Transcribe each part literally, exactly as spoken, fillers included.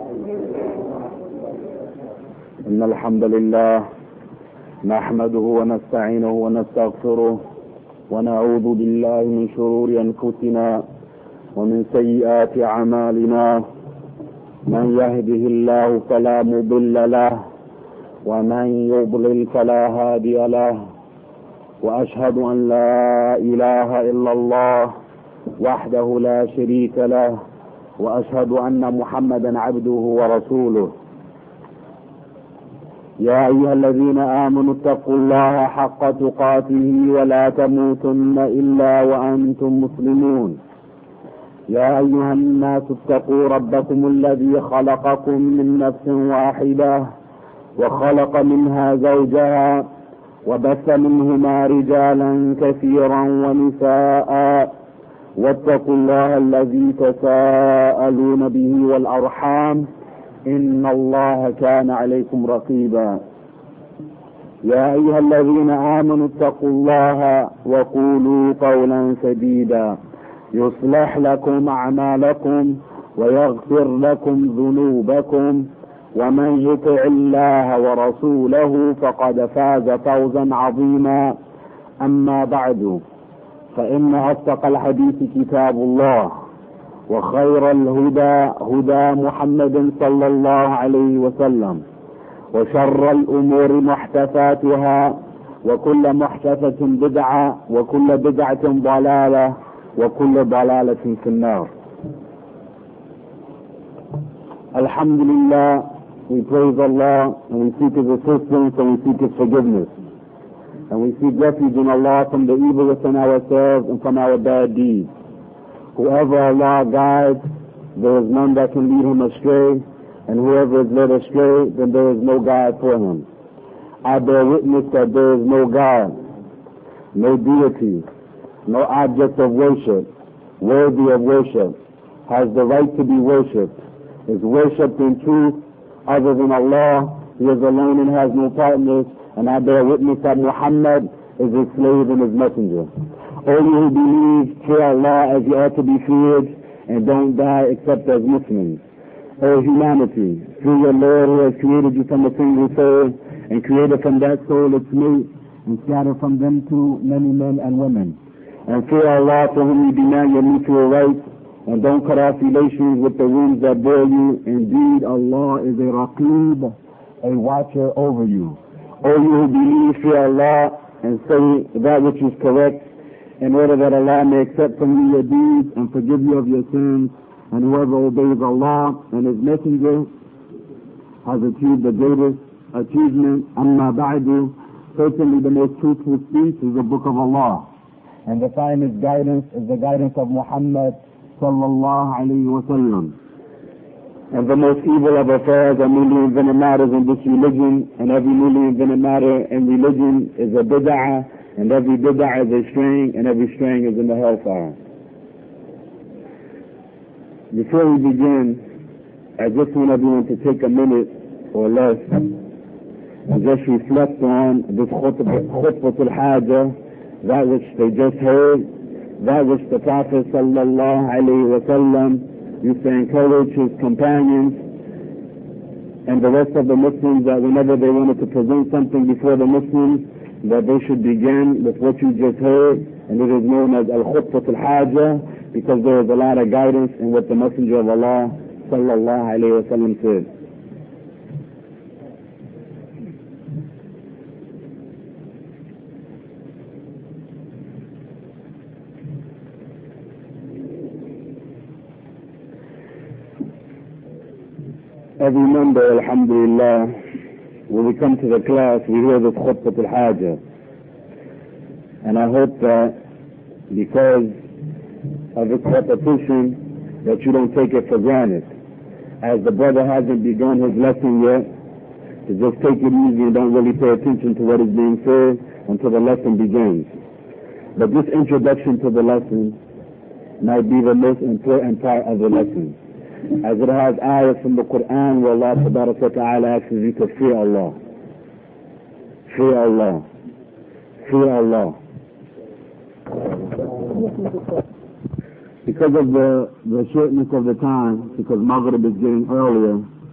إن الحمد لله نحمده ونستعينه ونستغفره ونعوذ بالله من شرور أنفسنا ومن سيئات أعمالنا. من يهده الله فلا مضل له ومن يضلل فلا هادي له، وأشهد أن لا إله إلا الله وحده لا شريك له، وأشهد أن محمدا عبده ورسوله. يا أيها الذين آمنوا اتقوا الله حق تقاته ولا تموتن إلا وأنتم مسلمون. يا أيها الناس اتقوا ربكم الذي خلقكم من نفس واحدة وخلق منها زوجها وبث منهما رجالا كثيرا ونساء، واتقوا الله الذي تساءلون به والأرحام إن الله كان عليكم رقيبا. يا أيها الذين آمنوا اتقوا الله وقولوا قولا سديدا يصلح لكم أعمالكم ويغفر لكم ذنوبكم، ومن يطع الله ورسوله فقد فاز فوزا عظيما. أما بعد، فإن أصدق الحديث كتاب الله، وخير الهدى هدى محمد صلى الله عليه وسلم، وشر الأمور محدثاتها، وكل محدثة بدعة، وكل بدعة ضلالة، وكل ضلالة في النار. Alhamdulillah, we praise Allah and we seek His assistance and we seek His forgiveness. And we seek refuge in Allah from the evil within ourselves and from our bad deeds. Whoever Allah guides, there is none that can lead him astray, and whoever is led astray, then there is no guide for him. I bear witness that there is no God, no deity, no object of worship, worthy of worship, has the right to be worshipped, is worshipped in truth other than Allah. He is alone and has no partners, and I bear witness that Muhammad is His slave and His messenger. O you who believe, fear Allah as you ought to be feared, and don't die except as Muslims. O humanity, fear your Lord who has created you from a single soul, and created from that soul its mate, and scattered from them two many men and women. And fear Allah for whom you demand your mutual rights, and don't cut off relations with the wombs that bore you. Indeed, Allah is a Raqib, a watcher over you. O you who believe, fear Allah, and say that which is correct, in order that Allah may accept from you your deeds and forgive you of your sins. And whoever obeys Allah and His Messenger has achieved the greatest achievement. Amma ba'du, certainly the most truthful speech is the Book of Allah, and the finest guidance is the guidance of Muhammad sallallahu alayhi wa sallam. And the most evil of affairs are newly invented matters in this religion, and every newly invented matter in religion is a bid'ah, and every bid'ah is a straying, and every straying is in the hellfire. Before we begin, I just want everyone to take a minute or less and just reflect on this khutbatul hajah, that which they just heard, that which the Prophet sallallahu alayhi wa sallam used to encourage his companions and the rest of the Muslims, that whenever they wanted to present something before the Muslims, that they should begin with what you just heard, and it is known as al-khutbah al-hajah, because there is a lot of guidance in what the Messenger of Allah sallallahu alayhi wa sallam said. Every Monday, alhamdulillah, when we come to the class, we hear this khutbah al-hajah. And I hope that because of its repetition, that you don't take it for granted. As the brother hasn't begun his lesson yet, to just take it easy and don't really pay attention to what is being said until the lesson begins. But this introduction to the lesson might be the most important part of the lesson, as it has ayahs from the Quran where Allah tabarak wa ta'ala asks you to fear Allah. Fear Allah. Fear Allah. Because of the, the shortness of the time, because Maghrib is getting earlier,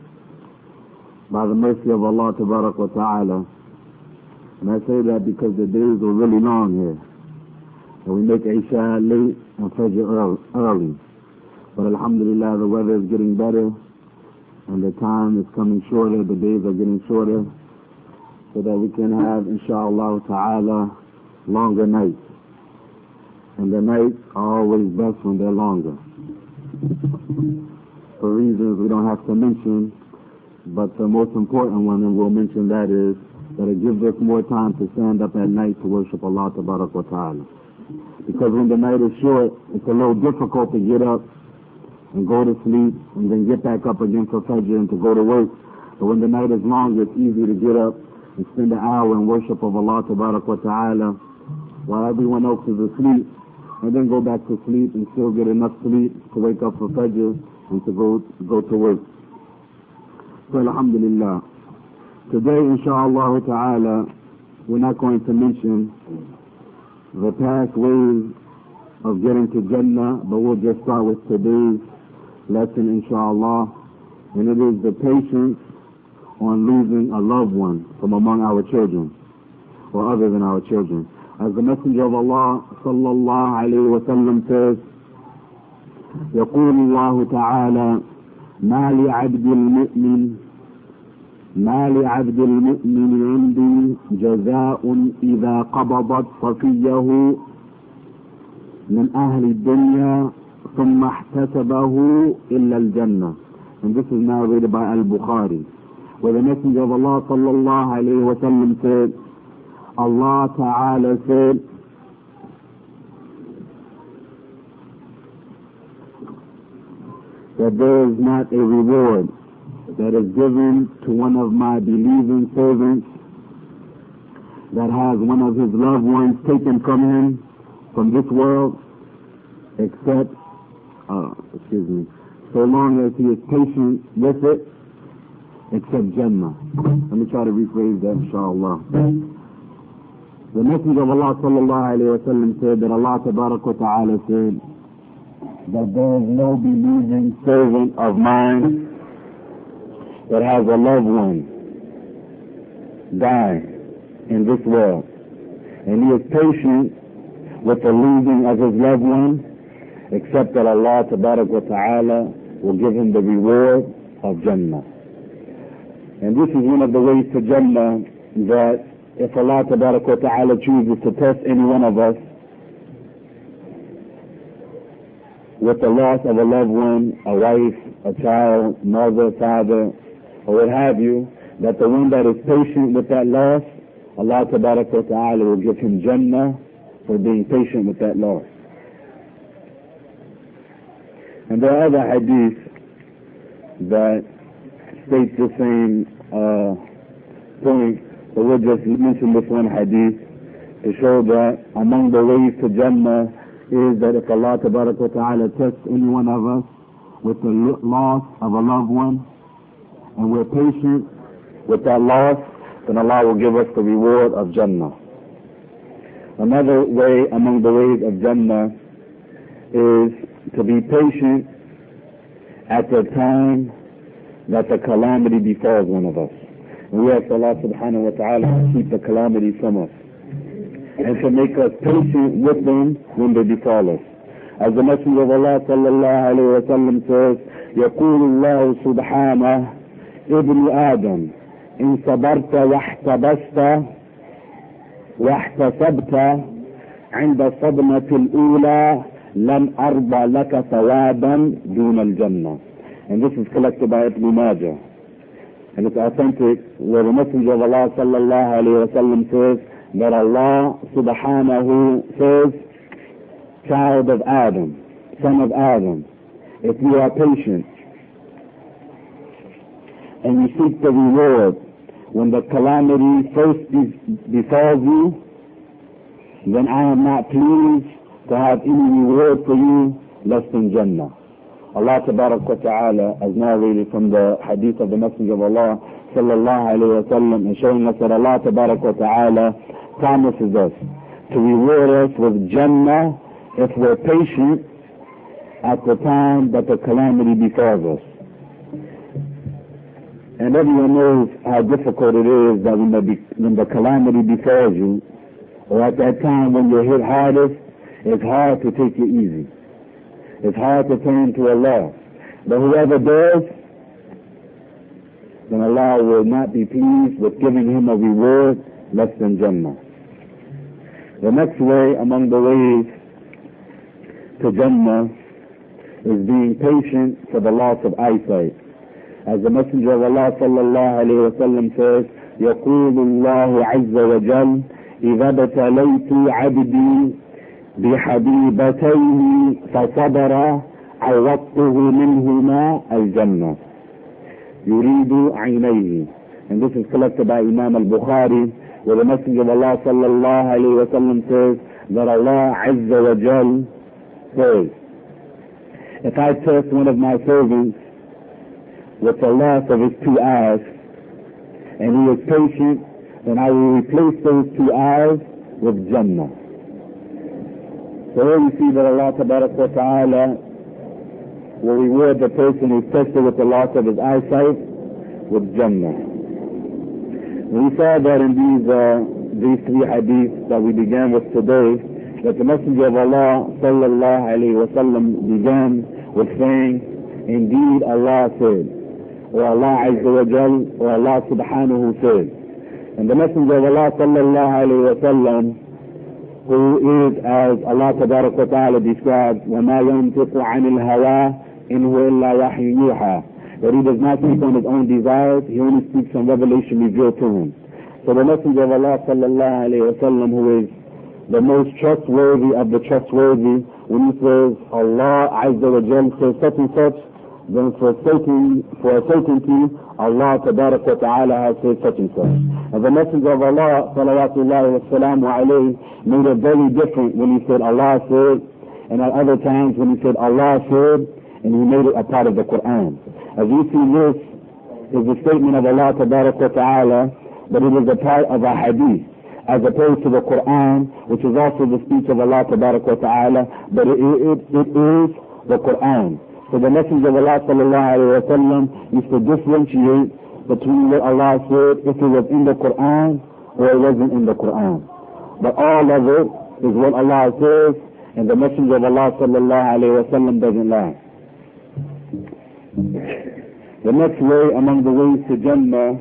by the mercy of Allah Tabarak wa Ta'ala. And I say that because the days are really long here. And we make Isha late and Fajr early. But alhamdulillah, the weather is getting better and the time is coming shorter, the days are getting shorter, so that we can have, inshaAllah ta'ala, longer nights. And the nights are always best when they're longer. For reasons we don't have to mention, but the most important one, and we'll mention that, is that it gives us more time to stand up at night to worship Allah Tabarak wa Ta'ala. Because when the night is short, it's a little difficult to get up and go to sleep and then get back up again for Fajr and to go to work. But when the night is long, it's easy to get up and spend an hour in worship of Allah Tabarak wa Ta'ala while everyone else is asleep, and then go back to sleep and still get enough sleep to wake up for Fajr and to go, go to work. So alhamdulillah. Today, inshaAllah ta'ala, we're not going to mention the past ways of getting to Jannah, but we'll just start with today's lesson, inshaAllah. And it is the patience on losing a loved one from among our children, or other than our children. As the Messenger of Allah sallallahu alayhi wa sallam says, يقول الله تعالى ما لعبد المؤمن ما لعبد المؤمن عندي جزاء إذا قبضت صفيه من أهل الدنيا ثم احتسبه إلا الجنة. And this is narrated by Al-Bukhari, where the Messenger of Allah sallallahu alayhi wa sallam said, Allah Ta'ala said, that there is not a reward that is given to one of my believing servants that has one of his loved ones taken from him from this world, except, uh, excuse me, so long as he is patient with it, except Jannah. Let me try to rephrase that, inshallah. The Messenger of Allah sallallahu alayhi wa sallam said that Allah Tabarak wa Ta'ala said that there is no believing servant of mine that has a loved one die in this world, and he is patient with the losing of his loved one, except that Allah Tabarak wa Ta'ala will give him the reward of Jannah. And this is one of the ways to Jannah, that if Allah Tabarak wa Ta'ala chooses to test any one of us with the loss of a loved one, a wife, a child, mother, father, or what have you, that the one that is patient with that loss, Allah Tabarak wa Ta'ala will give him Jannah for being patient with that loss. And there are other hadiths that state the same uh, point, but we'll just mention this one hadith to show that among the ways to Jannah is that if Allah Tabarak wa Ta'ala tests any one of us with the loss of a loved one, and we're patient with that loss, then Allah will give us the reward of Jannah. Another way among the ways of Jannah is to be patient at the time that the calamity befalls one of us. And we ask Allah subhanahu wa ta'ala to keep the calamity from us, and to make us patient with them when they befall us. As the Messenger of Allah sallallahu alayhi wa sallam says, يقول الله سبحانه ابن آدم إن صبرت واحتبست واحتسبت عند الصدمة الأولى لم أرضى لك ثوابا دون الجنة. And this is collected by Ibn Majah, and it's authentic, where the Messenger of Allah sallallahu alayhi wa sallam says that Allah subhanahu says, child of Adam, son of Adam, if you are patient and you seek the reward when the calamity first befalls you, then I am not pleased to have any reward for you less than Jannah. Allah Tabarak wa Ta'ala, as narrated from the hadith of the Messenger of Allah sallallahu alayhi wa sallam, and showing us that Allah Tabarak wa Ta'ala promises us to reward us with Jannah if we're patient at the time that the calamity befalls us. And everyone knows how difficult it is that when the, when the calamity befalls you, or at that time when you're hit hardest, it's hard to take it easy. It's hard to turn to Allah. But whoever does, then Allah will not be pleased with giving him a reward less than Jannah. The next way among the ways to Jannah is being patient for the loss of eyesight. As the Messenger of Allah sallallahu alayhi wa sallam says, يقول الله عز وجل إذا ابتليت عبدي بحبيبتين فصبر عوضته منهما الجنة يريد عينيه. And this is collected by Imam al-Bukhari, where the Messenger of Allah sallallahu alayhi wa sallam says that Allah Azza wa Jal says, if I test one of my servants with the loss of his two eyes, and he is patient, then I will replace those two eyes with Jannah. So here we see that Allah Tabaraka wa Ta'ala will reward the person who is tested with the loss of his eyesight with Jannah. We saw that in these uh, these three hadiths that we began with today, that the Messenger of Allah sallallahu alayhi wa sallam began with saying, indeed Allah said, or Allah Azza wa Jal, or Allah subhanahu said. And the Messenger of Allah sallallahu alayhi wa sallam, who is, as Allah tabaraka wa ta'ala describes, وَمَا يَنْتِقُ عَنِ الْهَوَىٰ إِنْ هُوَ إِلَّا وَحْيٌ يُوحَىٰ, that he does not speak on his own desires, he only speaks on revelation revealed to him. So the Messenger of Allah sallallahu alayhi wa sallam, who is the most trustworthy of the trustworthy, when he says Allah Azza wa Jal says such and such, then for certain, for a certainty, Allah Tabaraka wa Ta'ala has said such and such. And the Messenger of Allah salawatullahi wa salamu alayhi made it very different when he said Allah said, and at other times when he said Allah said, and he made it a part of the Quran. As you see, this is the statement of Allah Tabaraka wa Ta'ala, but it is a part of a hadith, as opposed to the Quran, which is also the speech of Allah Tabaraka wa Ta'ala, but it, it, it is the Quran. So the Messenger of Allah sallallahu alayhi wa sallam used to differentiate between what Allah said, if it was in the Quran or it wasn't in the Quran. But all of it is what Allah says, and the Messenger of Allah sallallahu alayhi wa sallam doesn't lie. The next way among the ways to Jannah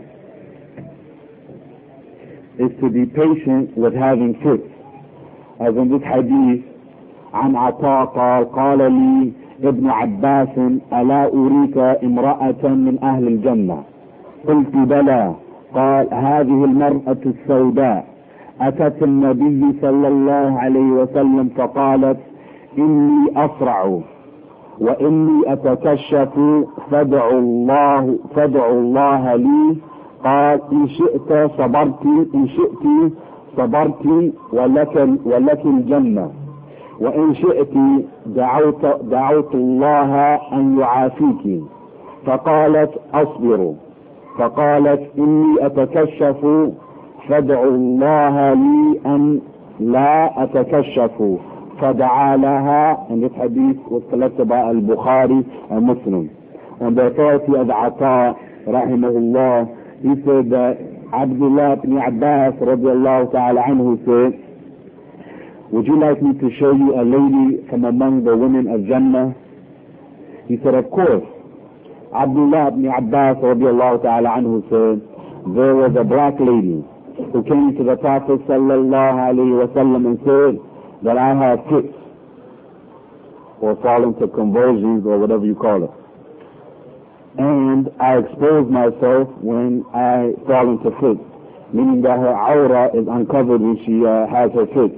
is to be patient with having fits. As in this hadith, عن عطاء قال قال لي ابن عباس ألا أريك امرأة من أهل الجنة؟ قلت بلى. قال هذه المرأة السوداء أتت النبي صلى الله عليه وسلم فقالت إني أسرع وإني أتكشف فادعوا الله فادعوا الله لي. قال إن شئت صبرت إن شئت صبرت ولك ولك الجنة، وإن شئت دعوت دعوت الله أن يعافيك. فقالت أصبر. فقالت إني أتكشف فادعوا الله لي أن لا أتكشف. فدعا لها. And this hadith was collected by Al-Bukhari and Muslim. On the authority of Ata rahimahullah, he said that Abdullah ibn Abbas radiallahu ta'ala anhu said, would you like me to show you a lady from among the women of Jannah? He said, of course. Abdullah ibn Abbas radiallahu ta'ala anhu said, there was a black lady who came to the Prophet sallallahu alayhi wa sallam and said that I have fits, or fall into convulsions, or whatever you call it. And I expose myself when I fall into fits, meaning that her aura is uncovered when she uh, has her fits.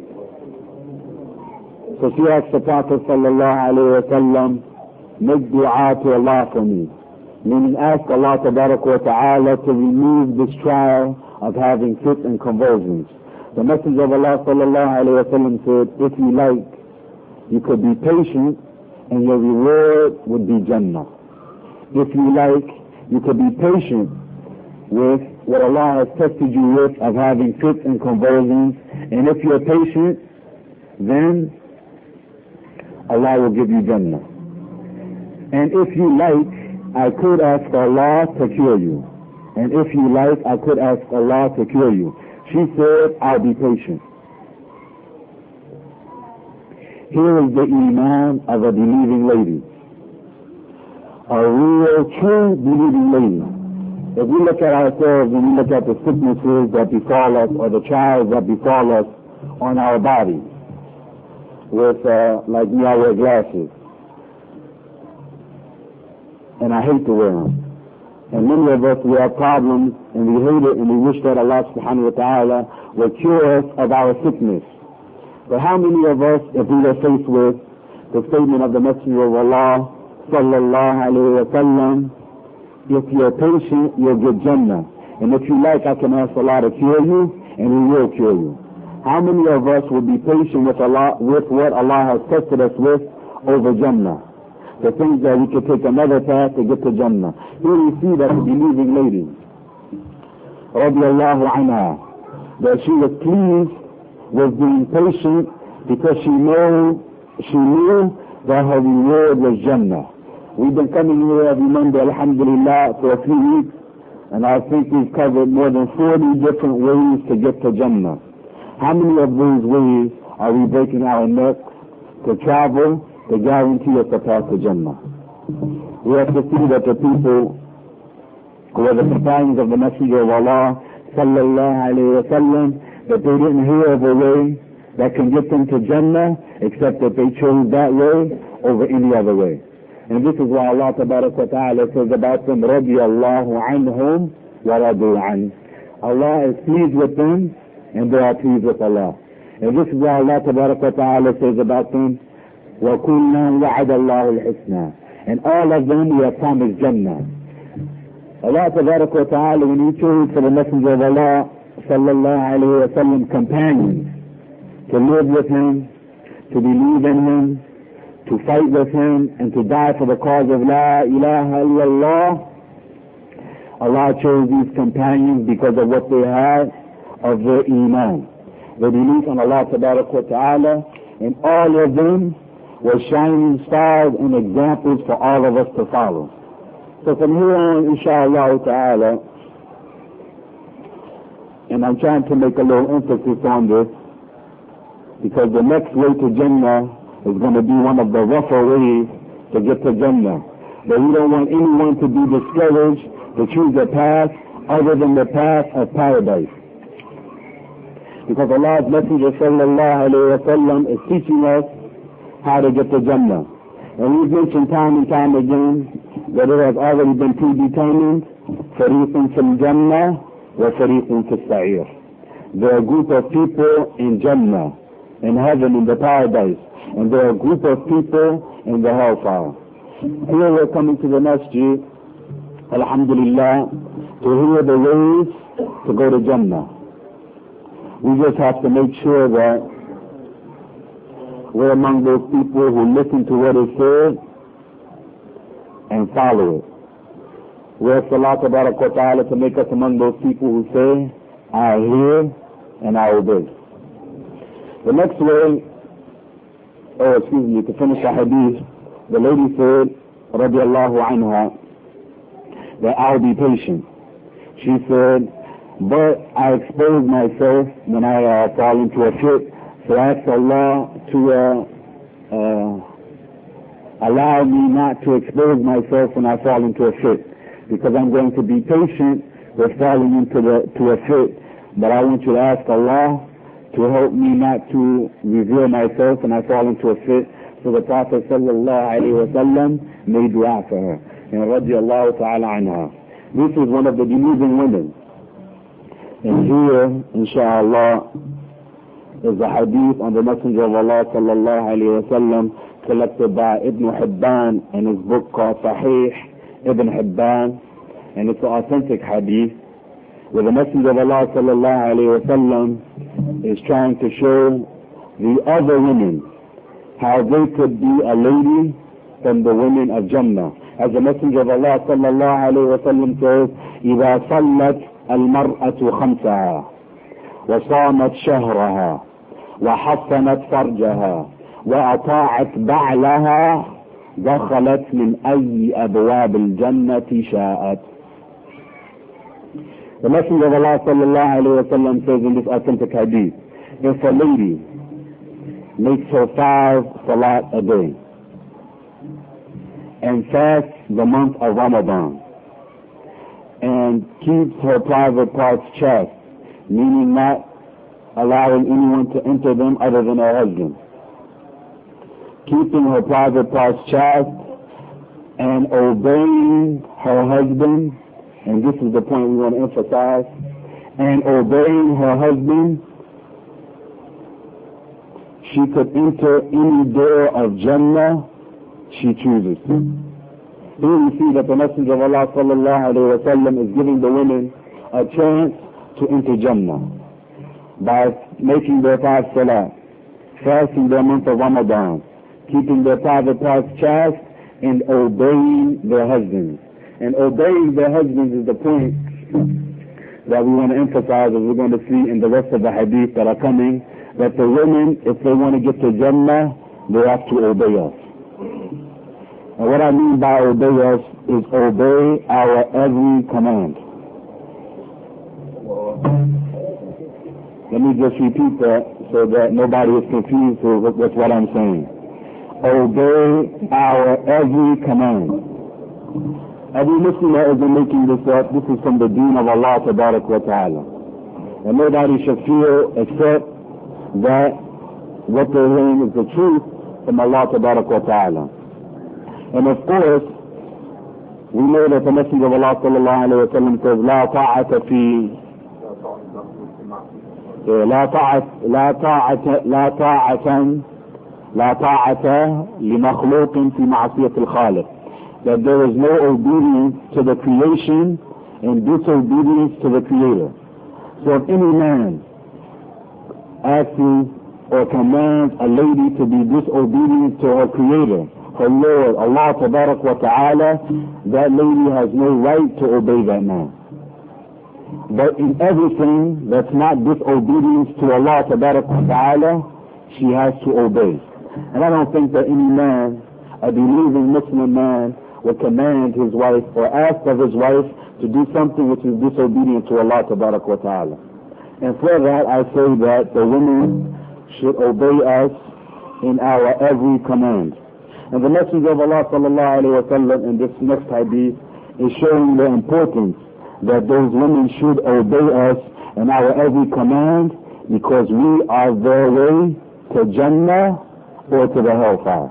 So she asked the Prophet sallallahu alayhi wa sallam, make dua to Allah for me, meaning ask Allah tabaraka wa ta'ala to remove this trial of having fits and convulsions. The Messenger of Allah sallallahu alayhi wa sallam said, if you like, you could be patient and your reward would be Jannah. If you like, you could be patient with what Allah has tested you with of having fits and convulsions, and if you're patient, then Allah will give you Jannah. And if you like, I could ask Allah to cure you. And if you like, I could ask Allah to cure you. She said, I'll be patient. Here is the iman of a believing lady. A real, true believing lady. If we look at ourselves and we look at the sicknesses that befall us or the trials that befall us on our body, with, uh, like me, I wear glasses. And I hate to wear them. And many of us, we have problems and we hate it and we wish that Allah subhanahu wa ta'ala would cure us of our sickness. But how many of us, if we were faced with the statement of the Messenger of Allah sallallahu alayhi wa sallam, if you're patient, you'll get Jannah. And if you like, I can ask Allah to cure you, and He will cure you. How many of us would be patient with Allah, with what Allah has tested us with over Jannah? The things that we could take another path to get to Jannah. Here we see that the believing lady, radiallahu anha, that she was pleased with being patient because she knew, she knew that her reward was Jannah. We've been coming here every Monday, alhamdulillah, for a few weeks, and I think we've covered more than forty different ways to get to Jannah. How many of those ways are we breaking our necks to travel to guarantee us a path to Jannah? We have to see that the people who are the companions of the Messenger of Allah sallallahu alayhi wa sallam, that they didn't hear of a way that can get them to Jannah except that they chose that way over any other way. And this is why Allah tabarak wa ta'ala says about them, رَضِيَ اللَّهُ عَنْهُمْ وَرَضُوا عَنْهُ. Allah is pleased with them and they are pleased with Allah. And this is why Allah tabarak wa ta'ala says about them, وَكُلًّا وَعَدَ اللَّهُ الْحُسْنَى. And all of them we have promised Jannah. Allah tabarak wa ta'ala, when He chose for the Messenger of Allah sallallahu alayhi wa sallam companions to live with Him, to believe in Him, to fight with Him, and to die for the cause of La ilaha illallah, Allah chose these companions because of what they had of their iman, their belief in Allah tabarak wa ta'ala, and all of them were shining stars and examples for all of us to follow. So from here on, inshallah ta'ala, and I'm trying to make a little emphasis on this, because the next way to Jannah is going to be one of the rougher ways to get to Jannah. But we don't want anyone to be discouraged to choose a path other than the path of paradise. Because Allah's Messenger sallallahu alayhi wa sallam is teaching us how to get to Jannah. And we've mentioned time and time again that it has already been predetermined, فَرِيقٌ فِي الْجَنَّةِ وَفَرِيقٌ فِي السَّعِيرِ. There are a group of people in Jannah, in heaven, in the paradise, and there are a group of people in the hellfire. Here we're coming to the masjid, alhamdulillah, to hear the ways to go to Jannah. We just have to make sure that we're among those people who listen to what is said and follow it. We ask Allah tabarak wa ta'ala to make us among those people who say, I hear and I obey. The next way, oh excuse me, to finish the hadith, the lady said, radiallahu anha, that I'll be patient. She said, but I expose myself when I uh, fall into a fit, so I ask Allah to uh, uh, allow me not to expose myself when I fall into a fit, because I'm going to be patient with falling into the to a fit. But I want you to ask Allah to help me not to reveal myself when I fall into a fit. So the Prophet sallallahu alaihi wasallam made dua for her. And radiallahu ta'ala anha. This is one of the believing women. And here, inshallah, is a hadith on the Messenger of Allah sallallahu alayhi wa sallam collected by Ibn Hibban in his book called Sahih Ibn Hibban, and it's an authentic hadith where the Messenger of Allah sallallahu alayhi wa sallam is trying to show the other women how they could be a lady from the women of Jannah. As the Messenger of Allah sallallahu alayhi wa sallam says, إِذَا صَلَّتْ الْمَرْأَةُ خَمْسَهَا وَصَامَتْ شَهْرَهَا وحصنت فرجها وأطاعت بعلها دخلت من أي أبواب الجنة شاءت. The Messenger of Allah sallallahu alayhi wa sallam says in this authentic hadith, if a lady makes her five salat a day and fasts the month of Ramadan and keeps her private parts chaste, meaning not allowing anyone to enter them other than her husband, keeping her private parts chaste and obeying her husband, and this is the point we want to emphasize, and obeying her husband, she could enter any door of Jannah she chooses. Here we see that the Messenger of Allah sallallahu alayhi wa sallam is giving the women a chance to enter Jannah by making their five salat, fasting their month of Ramadan, keeping their private parts chaste, and obeying their husbands. And obeying their husbands is the point that we want to emphasize, as we're going to see in the rest of the hadith that are coming, that the women, if they want to get to Jannah, they have to obey us. And what I mean by obey us is obey our every command. Let me just repeat that so that nobody is confused with, with what I'm saying. Obey our every command. Every Muslim that isn't making this up, this is from the deen of Allah tabarak wa ta'ala. And nobody should feel except that what they're hearing is the truth from Allah tabarak wa ta'ala. And of course, we know that the Messenger of Allah sallallahu alayhi wa sallam says, لا طاعة في لا طاعة لا طاعة لا طاعة لا طاعة لمخلوق في معصية الخالق. That there is no obedience to the creation and disobedience to the Creator. So if any man asks or commands a lady to be disobedient to her Creator, her Lord, Allah tabarak wa ta'ala, that lady has no right to obey that man. But in everything that's not disobedience to Allah tabarak wa ta'ala, she has to obey. And I don't think that any man, a believing Muslim man, would command his wife or ask of his wife to do something which is disobedient to Allah tabarak wa ta'ala. And for that I say that the women should obey us in our every command. And the Messenger of Allah sallallahu alayhi wa sallam in this next hadith is showing the importance that those women should obey us in our every command, because we are their way to Jannah or to the hellfire.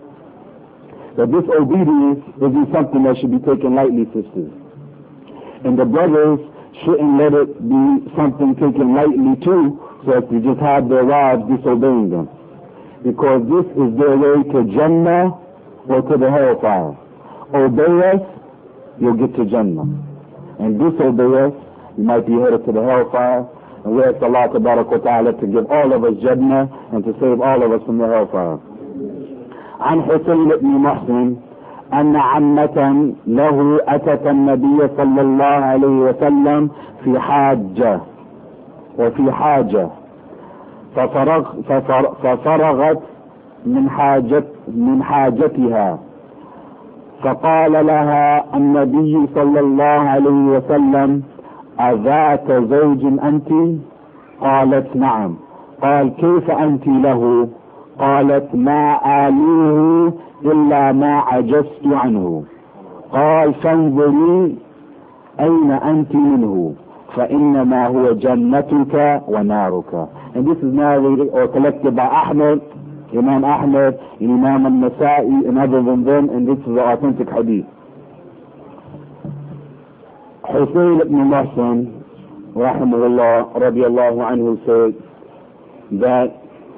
That this obedience isn't something that should be taken lightly, sisters. And the brothers shouldn't let it be something taken lightly too, so as to just have their wives disobeying them. Because this is their way to Jannah or to the hellfire. Obey us, you'll get to Jannah. And disobey us, you might be headed to the hellfire. And we ask Allah tabarak wa ta'ala to give all of us Jannah and to save all of us from the hellfire. عن حسين بن محسن أن عمة له أتت النبي صلى الله عليه وسلم في حاجة وفي حاجة ففرغ ففرغ ففرغت من حاجة من حاجتها، فقال لها النبي صلى الله عليه وسلم: أذات زوج أنت؟ قالت: نعم. قال: كيف أنت له؟ قالت: ما آلوه إلا ما عجزت عنه. قال: فانظري أين أنت منه، فإنما هو جنتك ونارك. And this is narrated or collected by Ahmed, Imam Ahmed, and Imam al-Nasa'i, and other than them, and this is the authentic hadith. Husayn ibn Mahsan, rahimahullah, radiallahu anhu, said that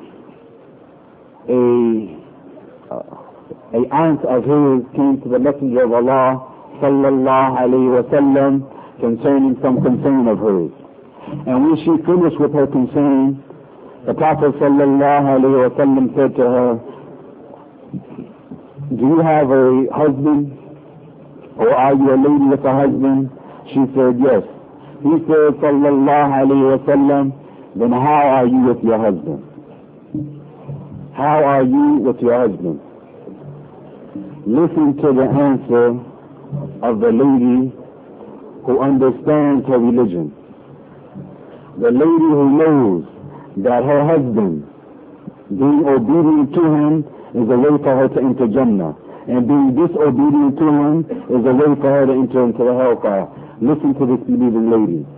a uh, a aunt of his came to the Messenger of Allah sallallahu alayhi wa sallam concerning some concern of hers. And when she finished with her concern, the Prophet sallallahu alayhi wa sallam said to her, do you have a husband, or are you a lady with a husband? She said yes. He said sallallahu alayhi wa sallam, then how are you with your husband? How are you with your husband? listen to the answer of the lady who understands her religion. The lady who knows that her husband being obedient to him is a way for her to enter Jannah, and being disobedient to him is a way for her to enter into the hellfire. Listen to this believing lady.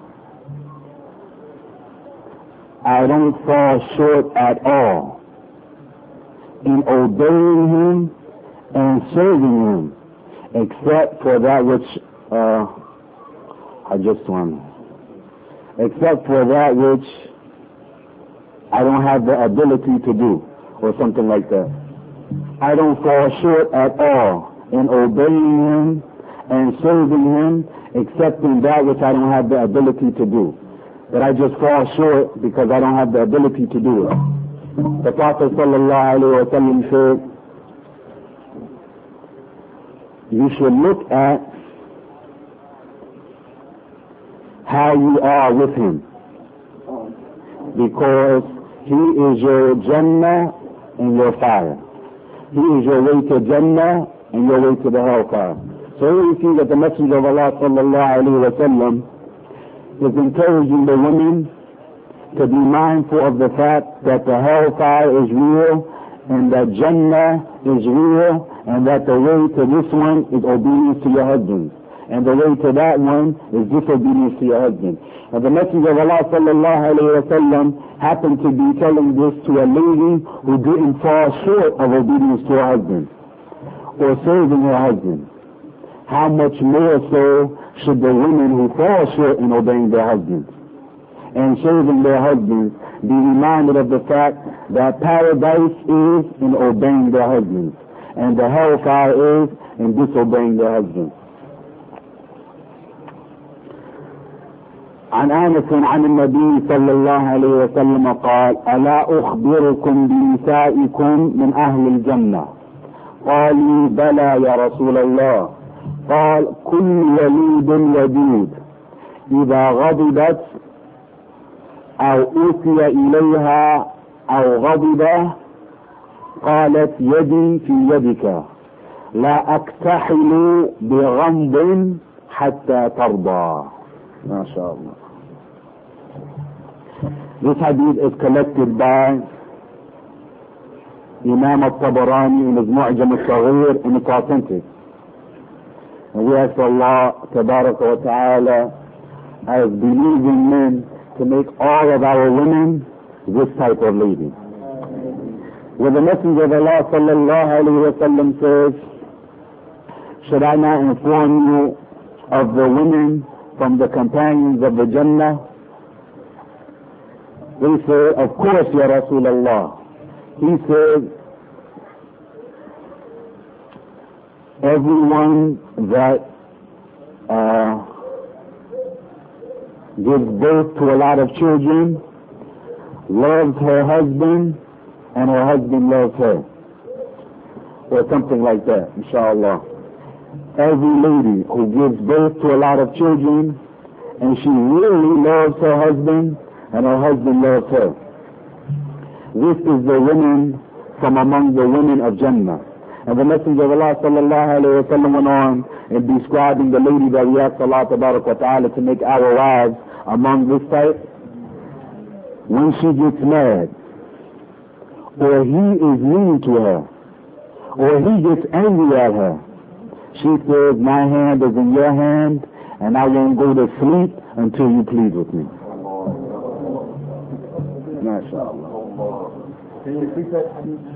I don't fall short at all in obeying him and serving him, except for that which uh, I just want, except for that which I don't have the ability to do, or something like that. I don't fall short at all in obeying him and serving him, except in that which I don't have the ability to do. But I just fall short because I don't have the ability to do it. The Prophet sallallahu alaihi wasallam said, you should look at how you are with him, because he is your Jannah and your fire. He is your way to Jannah and your way to the hellfire. So here we see that the Messenger of Allah sallallahu alaihi wasallam is encouraging the women to be mindful of the fact that the hellfire is real and that Jannah is real, and that the way to this one is obedience to your husband, and the way to that one is disobedience to your husband. And the Messenger of Allah sallallahu alayhi wa sallam happened to be telling this to a lady who didn't fall short of obedience to her husband or serving her husband. How much more so should the women who fall short in obeying their husbands and serving their husbands be reminded of the fact that paradise is in obeying their husbands, and the hellfire is in disobeying their husbands. عن أنس عن النبي صلى الله عليه وسلم قال ألا أخبركم بنسائكم من أهل الجنة قالوا بلى يا رسول الله قال كل وليد ودود إذا غضبت أو أوتي إليها أو غضب قالت يدي في يدك لا أكتحل بغمض حتى ترضى. ما شاء الله. This hadith is collected by Imam al-Tabarani in his Mu'jam al-Saghir, and it's authentic. And we ask Allah Tabaraka wa Ta'ala as believing men to make all of our women this type of lady. When the Messenger of Allah sallallahu alayhi wa sallam says, should I not inform you of the women from the companions of the Jannah? They say, of course, Ya Rasulullah. He said, everyone that uh, gives birth to a lot of children loves her husband and her husband loves her, or something like that, inshallah. Every lady who gives birth to a lot of children and she really loves her husband and her husband loves her. This is the women from among the women of Jannah. And the Messenger of Allah sallallahu alayhi wa sallam went on in describing the lady that we ask Allah tabarak wa ta'ala to make our wives among this type. When she gets mad, or he is mean to her, or he gets angry at her, she says, my hand is in your hand and I won't go to sleep until you plead with me. MashaAllah. Can you repeat that?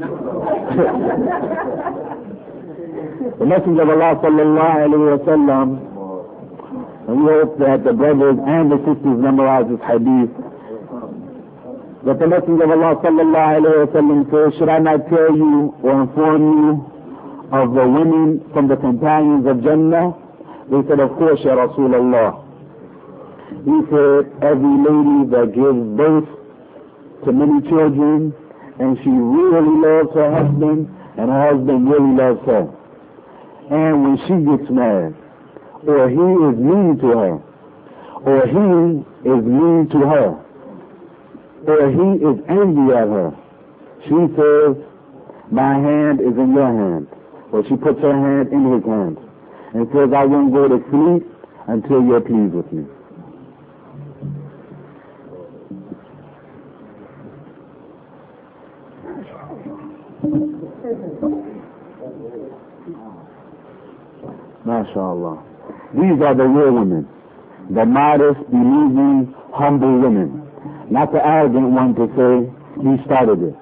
The Messenger of Allah sallallahu alayhi wa sallam, and we hope that the brothers and the sisters memorize this hadith, that the Messenger of Allah sallallahu alayhi wa sallam says, should I not tell you or inform you of the women from the companions of Jannah? They said, of course, Ya Rasulullah. He said, every lady that gives birth to many children and she really loves her husband and her husband really loves her. And when she gets mad, or he is mean to her, or he is mean to her, or he is angry at her, she says, my hand is in your hand. or she puts her hand in his hand and says, I won't go to sleep until you're pleased with me. MashaAllah. These are the real women, the modest, believing, humble women. Not the arrogant one to say, he started it.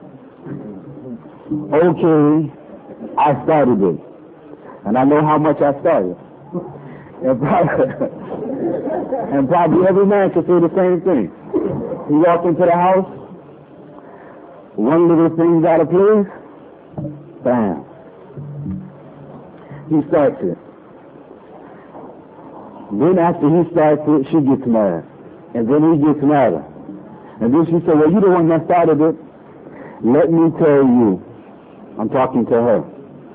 Okay, I started it. And I know how much I started. And probably, and probably every man could say the same thing. He walked into the house, one little thing's out of place, bam. He starts it. Then after he starts it, she gets mad. And then he gets madder. And then she said, well, you're the one that started it. Let me tell you, I'm talking to her.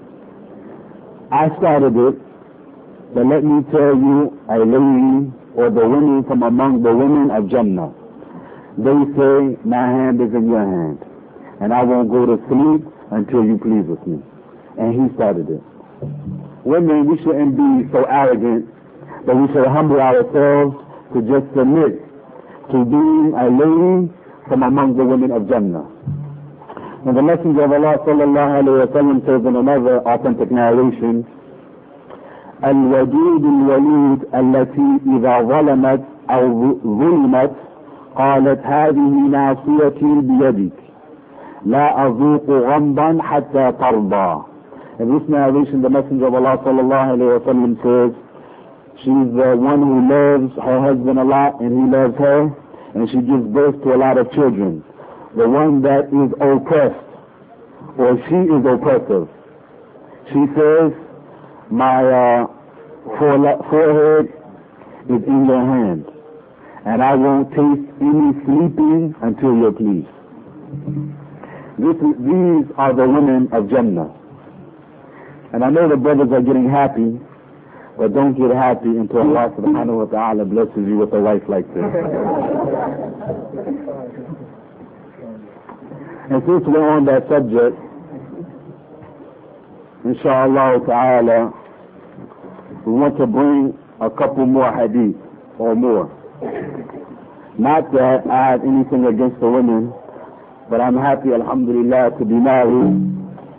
I started it, but let me tell you, a lady or the women from among the women of Jannah, they say, my hand is in your hand, and I won't go to sleep until you please with me. And he started it. Women, we shouldn't be so arrogant, but we should humble ourselves to just submit to being a lady from among the women of Jannah. And the Messenger of Allah sallallahu alayhi wa sallam says in another authentic narration, الوجود الولود التي إذا ظلمت أو ظلمت قالت هذه ناصيتي بيدك لا أذوق غمضا حتى ترضى. In this narration, the Messenger of Allah sallallahu alayhi wa sallam says, she's the one who loves her husband a lot and he loves her, and she gives birth to a lot of children. The one that is oppressed, or she is oppressive, she says, my uh, forehead is in your hand, and I won't taste any sleeping until you're pleased. This is, these are the women of Jannah. And I know the brothers are getting happy, but don't get happy until Allah subhanahu wa ta'ala blesses you with a wife like this. And since we're on that subject, inshallah ta'ala, we want to bring a couple more hadith or more. Not that I have anything against the women, but I'm happy, alhamdulillah, to be married.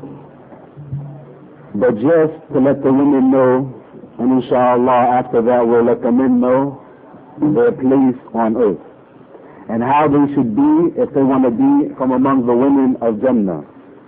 But just to let the women know, and inshallah after that we'll let the men know their place on earth and how they should be if they want to be from among the women of Jannah.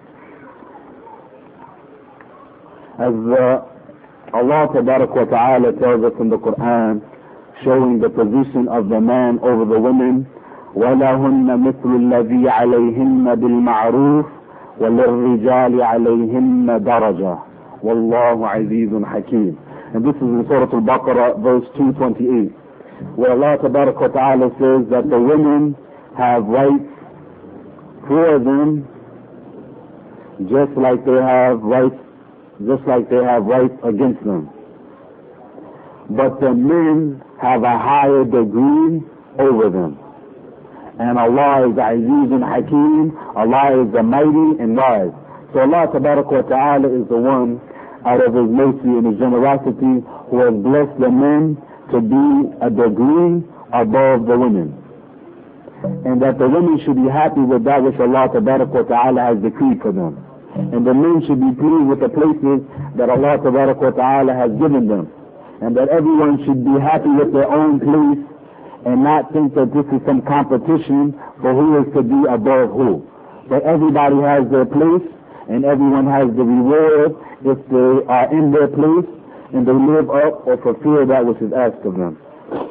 As uh, Allah Tabarak wa Ta'ala tells us in the Quran, showing the position of the man over the women, وَلَهُنَّ مِثْلُ الَّذِي عَلَيْهِنَّ بِالْمَعْرُوفِ وَلِلرِّجَالِ عَلَيْهِنَّ دَرَجَةٌ وَاللَّهُ عَزِيزٌ حَكِيمٌ. And this is in Surah Al-Baqarah, verse two twenty-eight, where Allah Tabarak wa Ta'ala says that the women have rights for them, just like they have rights, just like they have rights against them. But the men have a higher degree over them. And Allah is Azizun Hakim. Allah is the mighty and wise. So Allah Tabarak wa Ta'ala is the one, out of His mercy and His generosity, who has blessed the men to be a degree above the women. And that the women should be happy with that which Allah Tabarak wa Ta'ala has decreed for them. And the men should be pleased with the places that Allah Tabarak wa Ta'ala has given them. And that everyone should be happy with their own place and not think that this is some competition for who is to be above who. But everybody has their place and everyone has the reward if they are in their place and they live up or fulfill that which is asked of them.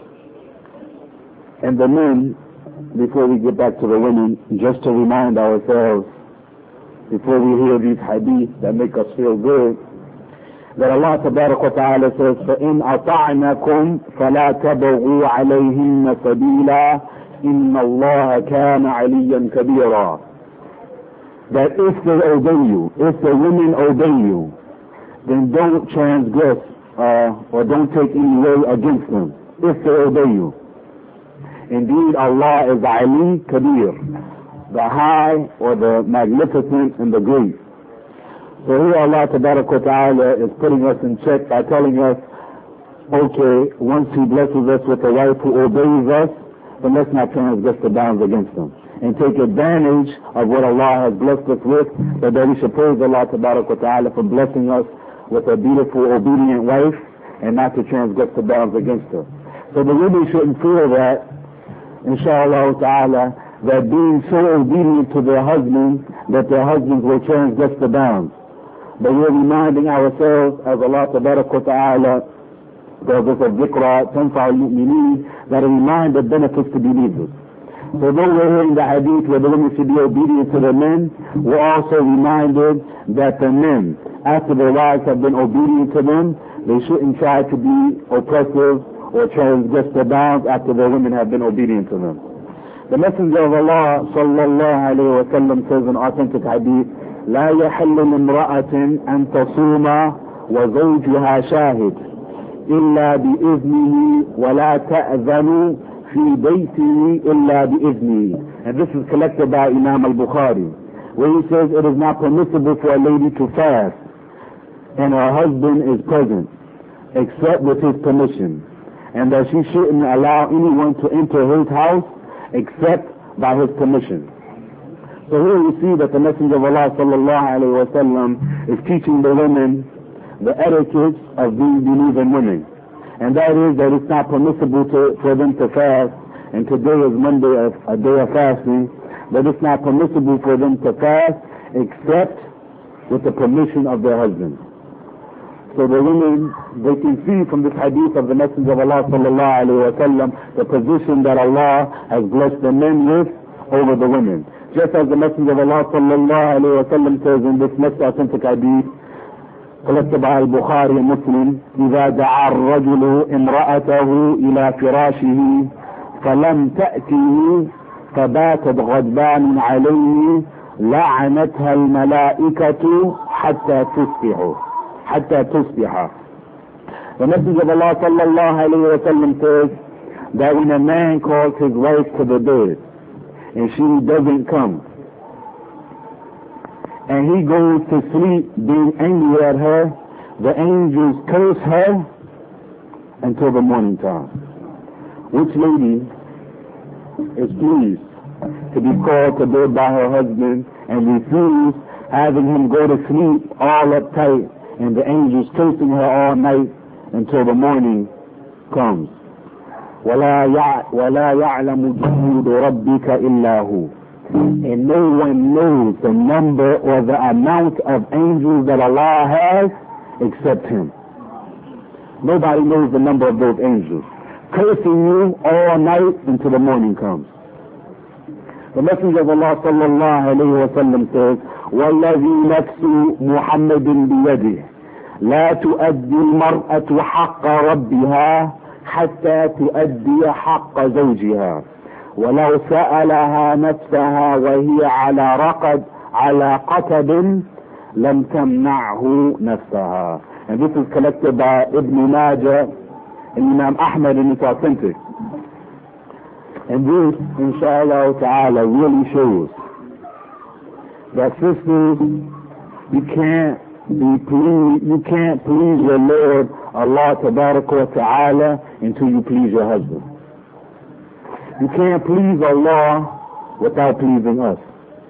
And the men, before we get back to the women, just to remind ourselves, before we hear these hadiths that make us feel good, that Allah Tabarak wa Ta'ala says, فَإِنْ أَطَعْنَكُمْ فَلَا تَبَغُوا عَلَيْهِنَّ سَبِيلًا إِنَّ اللَّهَ كَانَ عَلِيًّا كَبِيرًا. That if they obey you, if the women obey you, then don't transgress uh, or don't take any way against them, if they obey you. Indeed, Allah is Ali Kabir, the high or the magnificent and the great. So here Allah Ta'ala is putting us in check by telling us, okay, once He blesses us with a wife who obeys us, then let's not transgress the bounds against them and take advantage of what Allah has blessed us with, but that we should praise Allah Ta'ala for blessing us with a beautiful, obedient wife and not to transgress the bounds against her. So the women shouldn't feel that, inshallah ta'ala, that being so obedient to their husbands, that their husbands will transgress the bounds. But we're reminding ourselves, as Allah Ta'ala tells us of dhikra, tanfa al-mu'mineen, that a reminder benefits the believers. So though we're hearing the hadith where the women should be obedient to the men, we're also reminded that the men, after their wives have been obedient to them, they shouldn't try to be oppressive or transgress their bounds after their women have been obedient to them. The Messenger of Allah sallallahu alayhi wa sallam says in authentic hadith, لا يحل لامرأة أن تصوم وزوجها شاهد إلا بإذنه ولا تأذن في بيته إلا بإذنه. And this is collected by Imam al-Bukhari, where he says it is not permissible for a lady to fast and her husband is present except with his permission, and that she shouldn't allow anyone to enter his house except by his permission. So here we see that the Messenger of Allah sallallahu alayhi wa sallam is teaching the women the etiquette of being believing women, and that is that it's not permissible to, for them to fast, and today is Monday, a, a day of fasting, but it's not permissible for them to fast except with the permission of their husbands. So the women, they can see from this hadith of the Messenger of Allah sallallahu alayhi wa sallam the position that Allah has blessed the men with over the women. Just as the Messenger of Allah sallallahu alayhi wa sallam says in this next authentic hadith, collected by Al-Bukhari and Muslim, إذا دعا الرجل امرأته إلى فراشه فلم تأتيه فباتت غضبان عليه لعنتها الملائكة حتى تصبح حتى تصبح. The Messenger of Allah sallallahu alayhi wa sallam says that when a man calls his wife to the bed and she doesn't come, and he goes to sleep being angry at her, the angels curse her until the morning time. Which lady is pleased to be called to bed by her husband and refuse having him go to sleep all uptight and the angels cursing her all night until the morning comes? وَلَا يَعْلَمُ جُنُودُ رَبِّكَ إِلَّا هُ. And no one knows the number or the amount of angels that Allah has except Him. Nobody knows the number of those angels, cursing you all night until the morning comes. The Messenger of Allah sallallahu alayhi wa sallam says, وَالَّذِي نَفْسُ مُحَمَّدٍ بِيَدِهِ لَا تُؤَدِّي الْمَرْأَةُ حَقَّ رَبِّهَا حَتَّى تُؤَدِّيَ حَقَّ زَوْجِهَا ولو سألها نفسها وهي على رقد على قتب لم تمنعه نفسها. And this is collected by Ibn Majah and Imam Ahmad, and it's authentic. And this, inshallah ta'ala, really shows that sisters, you can't be pleased, you can't please your Lord Allah tabaraka wa ta'ala until you please your husband. You can't please Allah without pleasing us.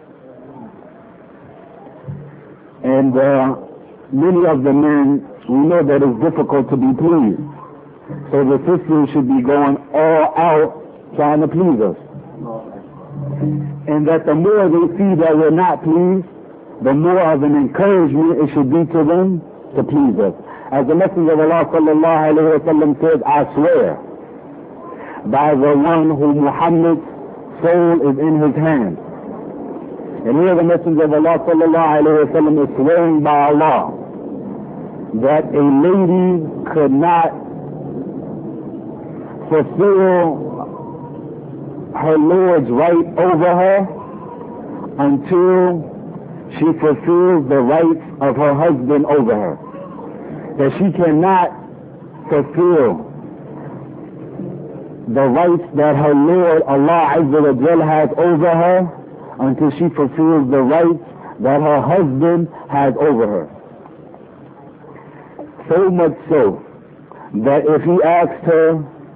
And uh, many of the men, we know that it's difficult to be pleased. So the sisters should be going all out trying to please us. And that the more they see that we're not pleased, the more of an encouragement it should be to them to please us. As the Messenger of Allah sallallahu alayhi wa sallam said, I swear by the one who Muhammad's soul is in his hand. And here the Messenger of Allah sallallahu alayhi wa sallam is swearing by Allah that a lady could not fulfill her Lord's right over her until she fulfills the rights of her husband over her. That she cannot fulfill the rights that her Lord Allah Azza wa Jal has over her until she fulfills the rights that her husband has over her. So much so that if he asked her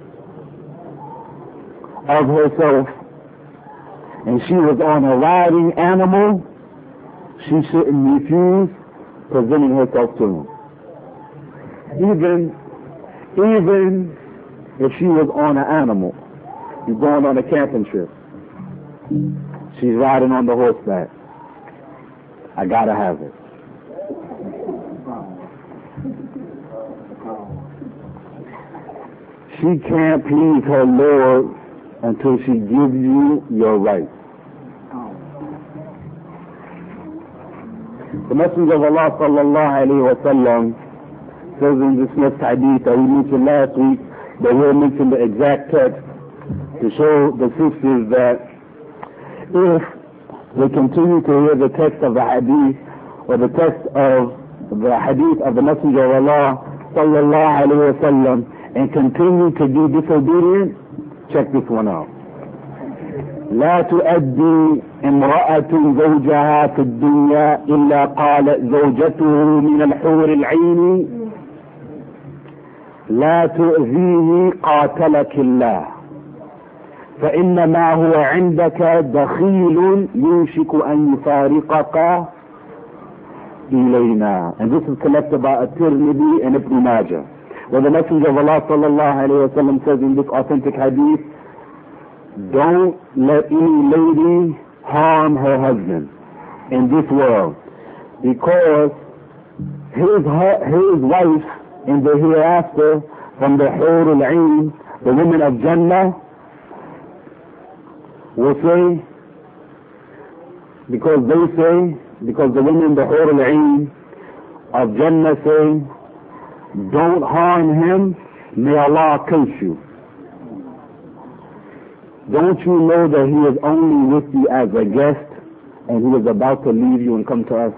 of herself and she was on a riding animal, she shouldn't refuse presenting herself to him. Even, even if she was on an animal, you're going on a camping trip, she's riding on the horseback, I gotta have it. She can't please her Lord until she gives you your right. The Messenger of Allah sallallahu alayhi wa sallam says in this next hadith that we mentioned last week, that we'll mention the exact text to show the sisters that if they continue to hear the text of the hadith or the text of the hadith of the Messenger of Allah sallallahu alayhi wa sallam and continue to be disobedient, check this one out. لا تؤدي امرأة زوجها في الدنيا إلا قالت زوجته من الحور العين لا تؤذيه قاتلك الله فإنما هو عندك دخيل يوشك أن يفارقك إلينا. And this is collected by At-Tirmidhi and Ibn Majah, where the Messenger of Allah sallallahu alayhi wa sallam says in this authentic hadith, don't let any lady harm her husband in this world, because his his wife in the hereafter from the Hur al-Ain, the women of Jannah, will say, because they say, because the women in the Hur al-Ain of Jannah say, don't harm him, may Allah curse you. Don't you know that he is only with you as a guest and he is about to leave you and come to us?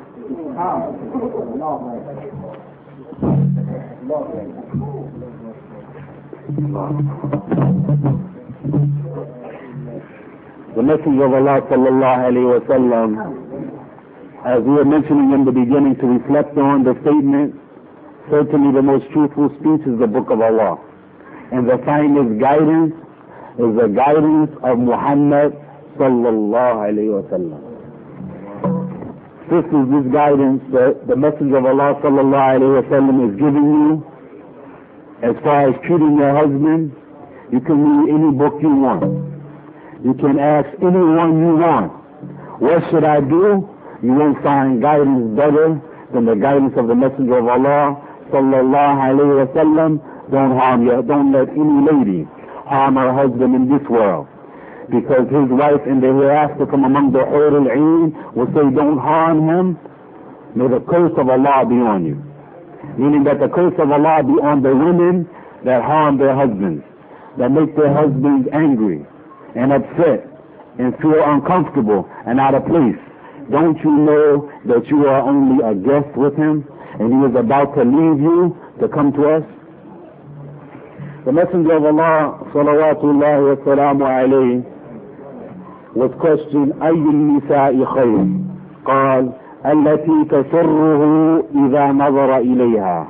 The Messenger of Allah sallallahu alayhi wa sallam, as we were mentioning in the beginning, to reflect on the statement, certainly the most truthful speech is the Book of Allah, and the finest guidance is the guidance of Muhammad sallallahu alayhi wa sallam. This is this guidance that the Messenger of Allah sallallahu alayhi wa sallam is giving you. As far as treating your husband, you can read any book you want. You can ask anyone you want, what should I do? You won't find guidance better than the guidance of the Messenger of Allah sallallahu alayhi wa sallam. Don't harm your, don't let any lady harm her husband in this world, because his wife in the hereafter from among the Hur al-Ain will say, don't harm him, may the curse of Allah be on you. Meaning that the curse of Allah be on the women that harm their husbands, that make their husbands angry and upset and feel uncomfortable and out of place. Don't you know that you are only a guest with him and he is about to leave you to come to us? The Messenger of Allah salawatullahi wa salamu alayhi was questioned, أي النساء خير؟ قال التي تسره إذا نظر إليها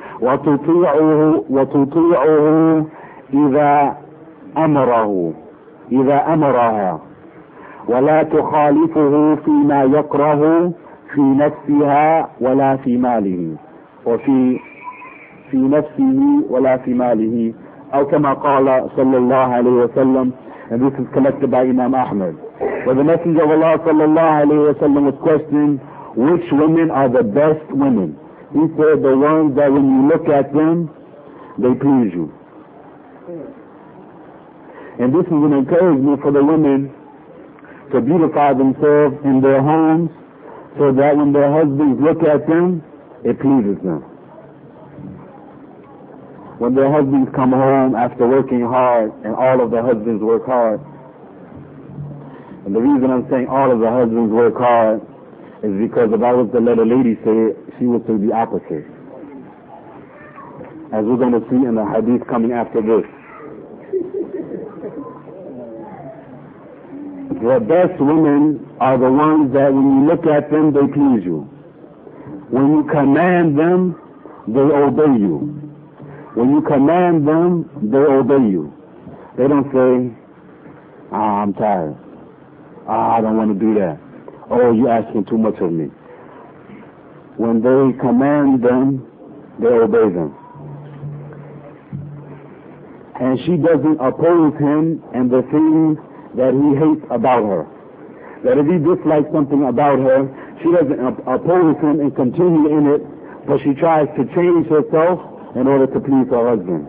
وتطيعه وتطيعه إذا أمره إذا أمرها ولا تخالفه فيما يكره في نفسها ولا في ماله وفي في نفسه ولا في ماله أو كما قال صلى الله عليه وسلم. And this is collected by Imam Ahmad, where the Messenger of Allah sallallahu alayhi wa sallam was questioned, which women are the best women? He said, the ones that when you look at them, they please you. And this is an encouragement for the women to beautify themselves in their homes, so that when their husbands look at them, it pleases them. When their husbands come home after working hard, and all of the husbands work hard, and the reason I'm saying all of the husbands work hard is because if I was to let a lady say it, she would say the opposite. As we're going to see in the hadith coming after this. The best women are the ones that when you look at them, they please you. When you command them, they obey you. When you command them, they obey you. They don't say, ah, I'm tired. Ah, I don't want to do that. Oh, you're asking too much of me. When they command them, they obey them. And she doesn't oppose him and the things that he hates about her. That if he dislikes something about her, she doesn't op- oppose him and continue in it, but she tries to change herself in order to please her husband.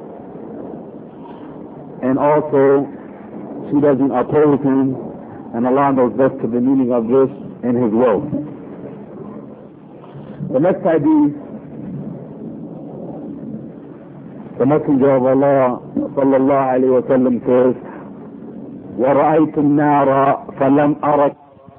And also, she doesn't oppose him, and Allah knows best to the meaning of this, in his wealth. The next hadith, the Messenger of Allah sallallahu alayhi wa sallam says, وَرَأَيْتُ النَّارَ فَلَمْ أَرَكْ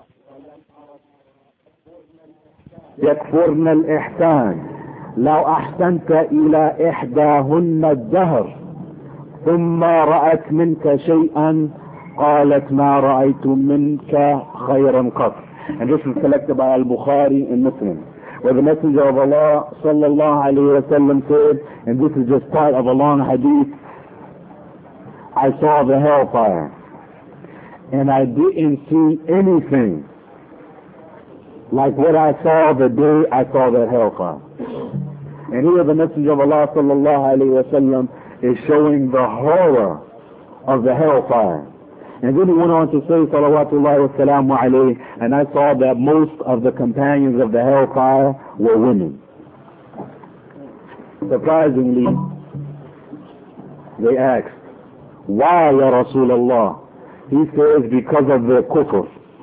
يكفرن الإحسان لو أحسنت إلى إحداهن الدهر ثم رأت منك شيئا قالت ما رأيت منك خيرا قط. And this is collected by Al-Bukhari and Muslim, where the Messenger of Allah sallallahu alayhi wa sallam said, and this is just part of a long hadith, I saw the hellfire and I didn't see anything like what I saw the day I saw that hellfire. And here the Messenger of Allah sallallahu alayhi wa sallam is showing the horror of the hellfire. And then he went on to say, salawatullahi wa salamu alayhi, and I saw that most of the companions of the hellfire were women. Surprisingly, they asked, why ya Rasulullah? He says, because of their kufr.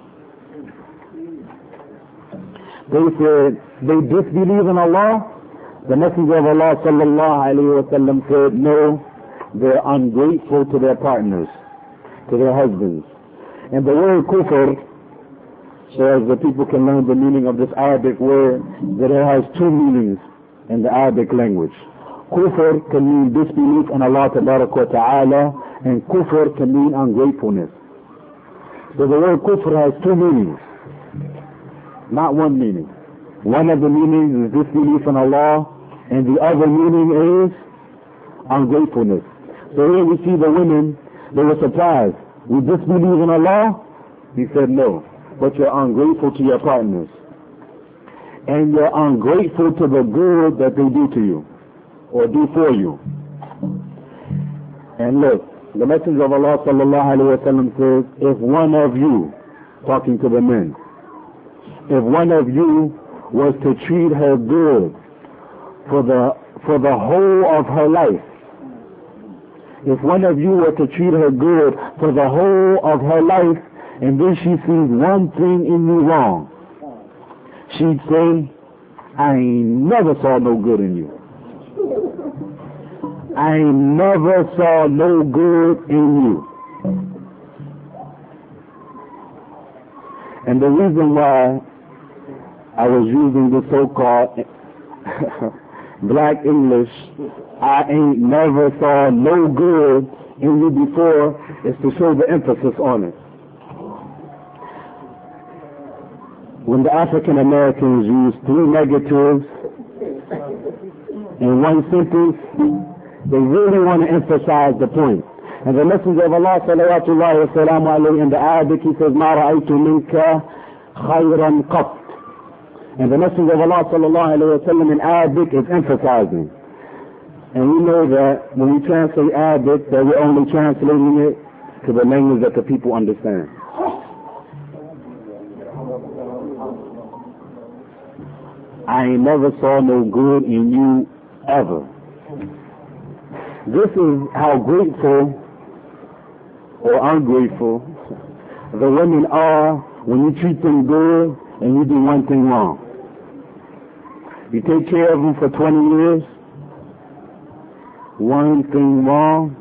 They said, they disbelieve in Allah? The Messenger of Allah sallallahu alayhi wa sallam said, no, they're ungrateful to their partners, to their husbands. And the word kufr, so as the people can learn the meaning of this Arabic word, that it has two meanings in the Arabic language. Kufr can mean disbelief in Allah tabarak wa ta'ala, and kufr can mean ungratefulness. So the word kufr has two meanings, not one meaning. One of the meanings is disbelief in Allah, and the other meaning is ungratefulness. So here we see the women, they were surprised. We disbelieve in Allah? He said no, but you're ungrateful to your partners. And you're ungrateful to the good that they do to you, or do for you. And look, the Messenger of Allah sallallahu alayhi wa sallam says, if one of you, talking to the men, if one of you was to treat her good for the for the whole of her life, if one of you were to treat her good for the whole of her life, and then she sees one thing in you wrong, she'd say, I ain't never saw no good in you. I ain't never saw no good in you. And the reason why I was using the so-called black English, I ain't never saw no good in you before, is to show the emphasis on it. When the African Americans use three negatives in one sentence, they really want to emphasize the point. And the Messenger of Allah sallallahu wa sallam alayhi, in the Arabic, he says, ما رأيت منك خيرا قط. And the Messenger of Allah sallallahu alayhi wa sallam in Arabic is emphasizing. And we know that when we translate Arabic, that we're only translating it to the language that the people understand. I ain't never saw no good in you ever. This is how grateful or ungrateful the women are when you treat them good and you do one thing wrong. You take care of them for twenty years, one thing wrong,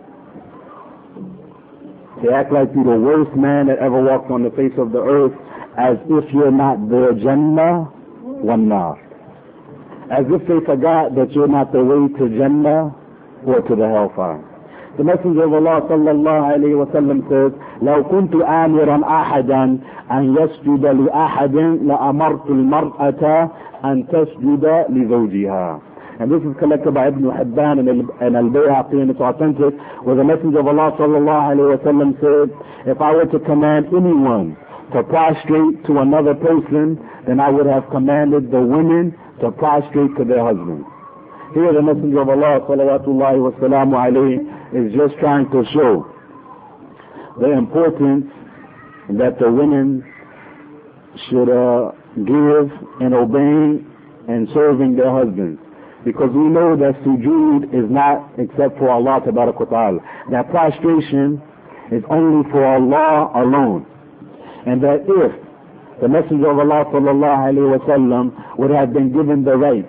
they act like you're the worst man that ever walked on the face of the earth, as if you're not their Jannah wan nar. As if they forgot that you're not the way to Jannah or to the hellfire. The Messenger of Allah sallallahu alayhi wa sallam says, لو كنت آمرا أحدا أن يسجد لأحد لأمرت المرأة أن تسجد لزوجها. And this is collected by Ibn Hibban and Al-Bayhaqi, and it's authentic, where the Messenger of Allah sallallahu alayhi wa sallam said, if I were to command anyone to prostrate to another person, then I would have commanded the women to prostrate to their husbands. Here the Messenger of Allah salawatullahi wa salamu alayhi is just trying to show the importance that the women should uh, give in obeying and serving their husbands. Because we know that sujood is not except for Allah tabarak wa ta'ala. That prostration is only for Allah alone. And that if the Messenger of Allah sallallahu alayhi wa sallam would have been given the right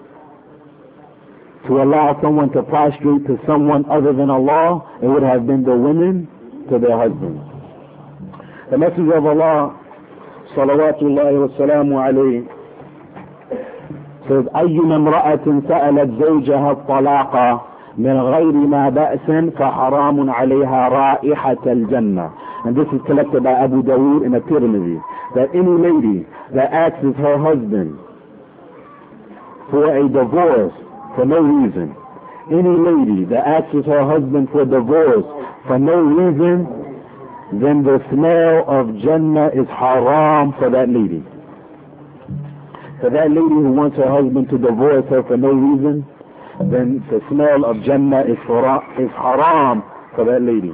to allow someone to prostrate to someone other than Allah, it would have been the women to their husbands. The Messenger of Allah salawatullahi wa salamu alayhi says, أيما امرأة سألت زوجها الطلاق من غير ما بأس فحرام عليها رائحة الجنة. And this is collected by Abu Dawood in a Tirmidhi, that any lady that asks her husband for a divorce for no reason, any lady that asks her husband for divorce for no reason, then the smell of Jannah is haram for that lady. For that lady who wants her husband to divorce her for no reason, then the smell of Jannah is is haram for that lady.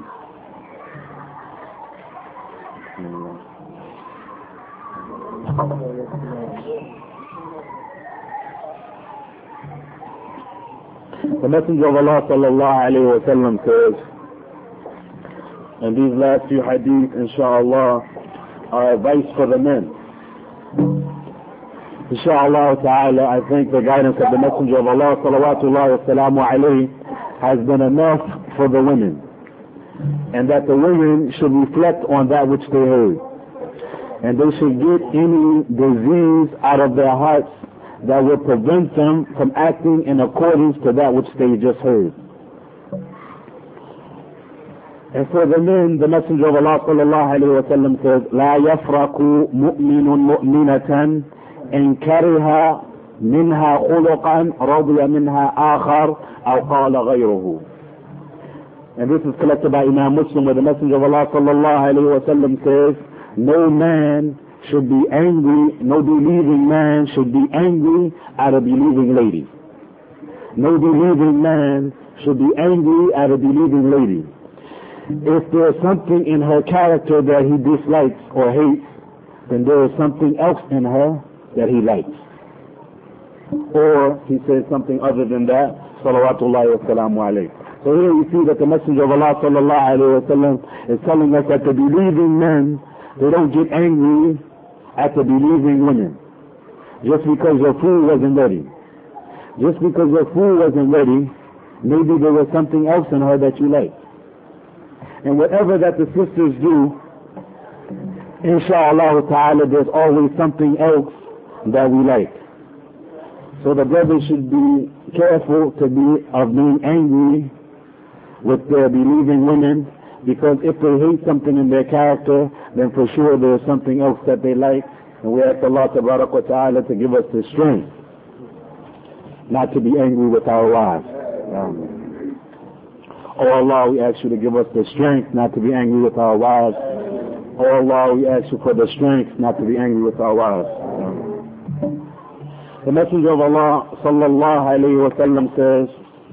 The Messenger of Allah sallallahu alayhi wa sallam says, and these last few hadith, inshallah, are advice for the men. Inshallah ta'ala, I think the guidance of the Messenger of Allah salawatullahi wa salamu alayhi has been enough for the women. And that the women should reflect on that which they heard. And they should get any disease out of their hearts that will prevent them from acting in accordance to that which they just heard. And for the men, the Messenger of Allah sallallahu alayhi wa sallam says, لا يفرق مؤمن مؤمنة إن كره منها خلقا رضي منها آخر أو قال غيره. And this is collected by Imam Muslim, where the Messenger of Allah sallallahu alayhi wa sallam says, no man should be angry, no believing man should be angry at a believing lady. No believing man should be angry at a believing lady. If there is something in her character that he dislikes or hates, then there is something else in her that he likes. Or he says something other than that, salawatullahi wa salamu alayhi. So here you see that the Messenger of Allah sallallahu alayhi wa sallam is telling us that the believing men, they don't get angry at the believing women. Just because your food wasn't ready. Just because your food wasn't ready, maybe there was something else in her that you liked. And whatever that the sisters do, inshallah ta'ala, there's always something else that we like. So the brothers should be careful to be of being angry with their believing women, because if they hate something in their character, then for sure there's something else that they like. And we ask Allah tabarak wa ta'ala to give us the strength not to be angry with our wives. Um, Oh Allah, we ask you to give us the strength not to be angry with our wives. Oh Allah, we ask you for the strength not to be angry with our wives. The Messenger of Allah sallallahu alayhi wa sallam says,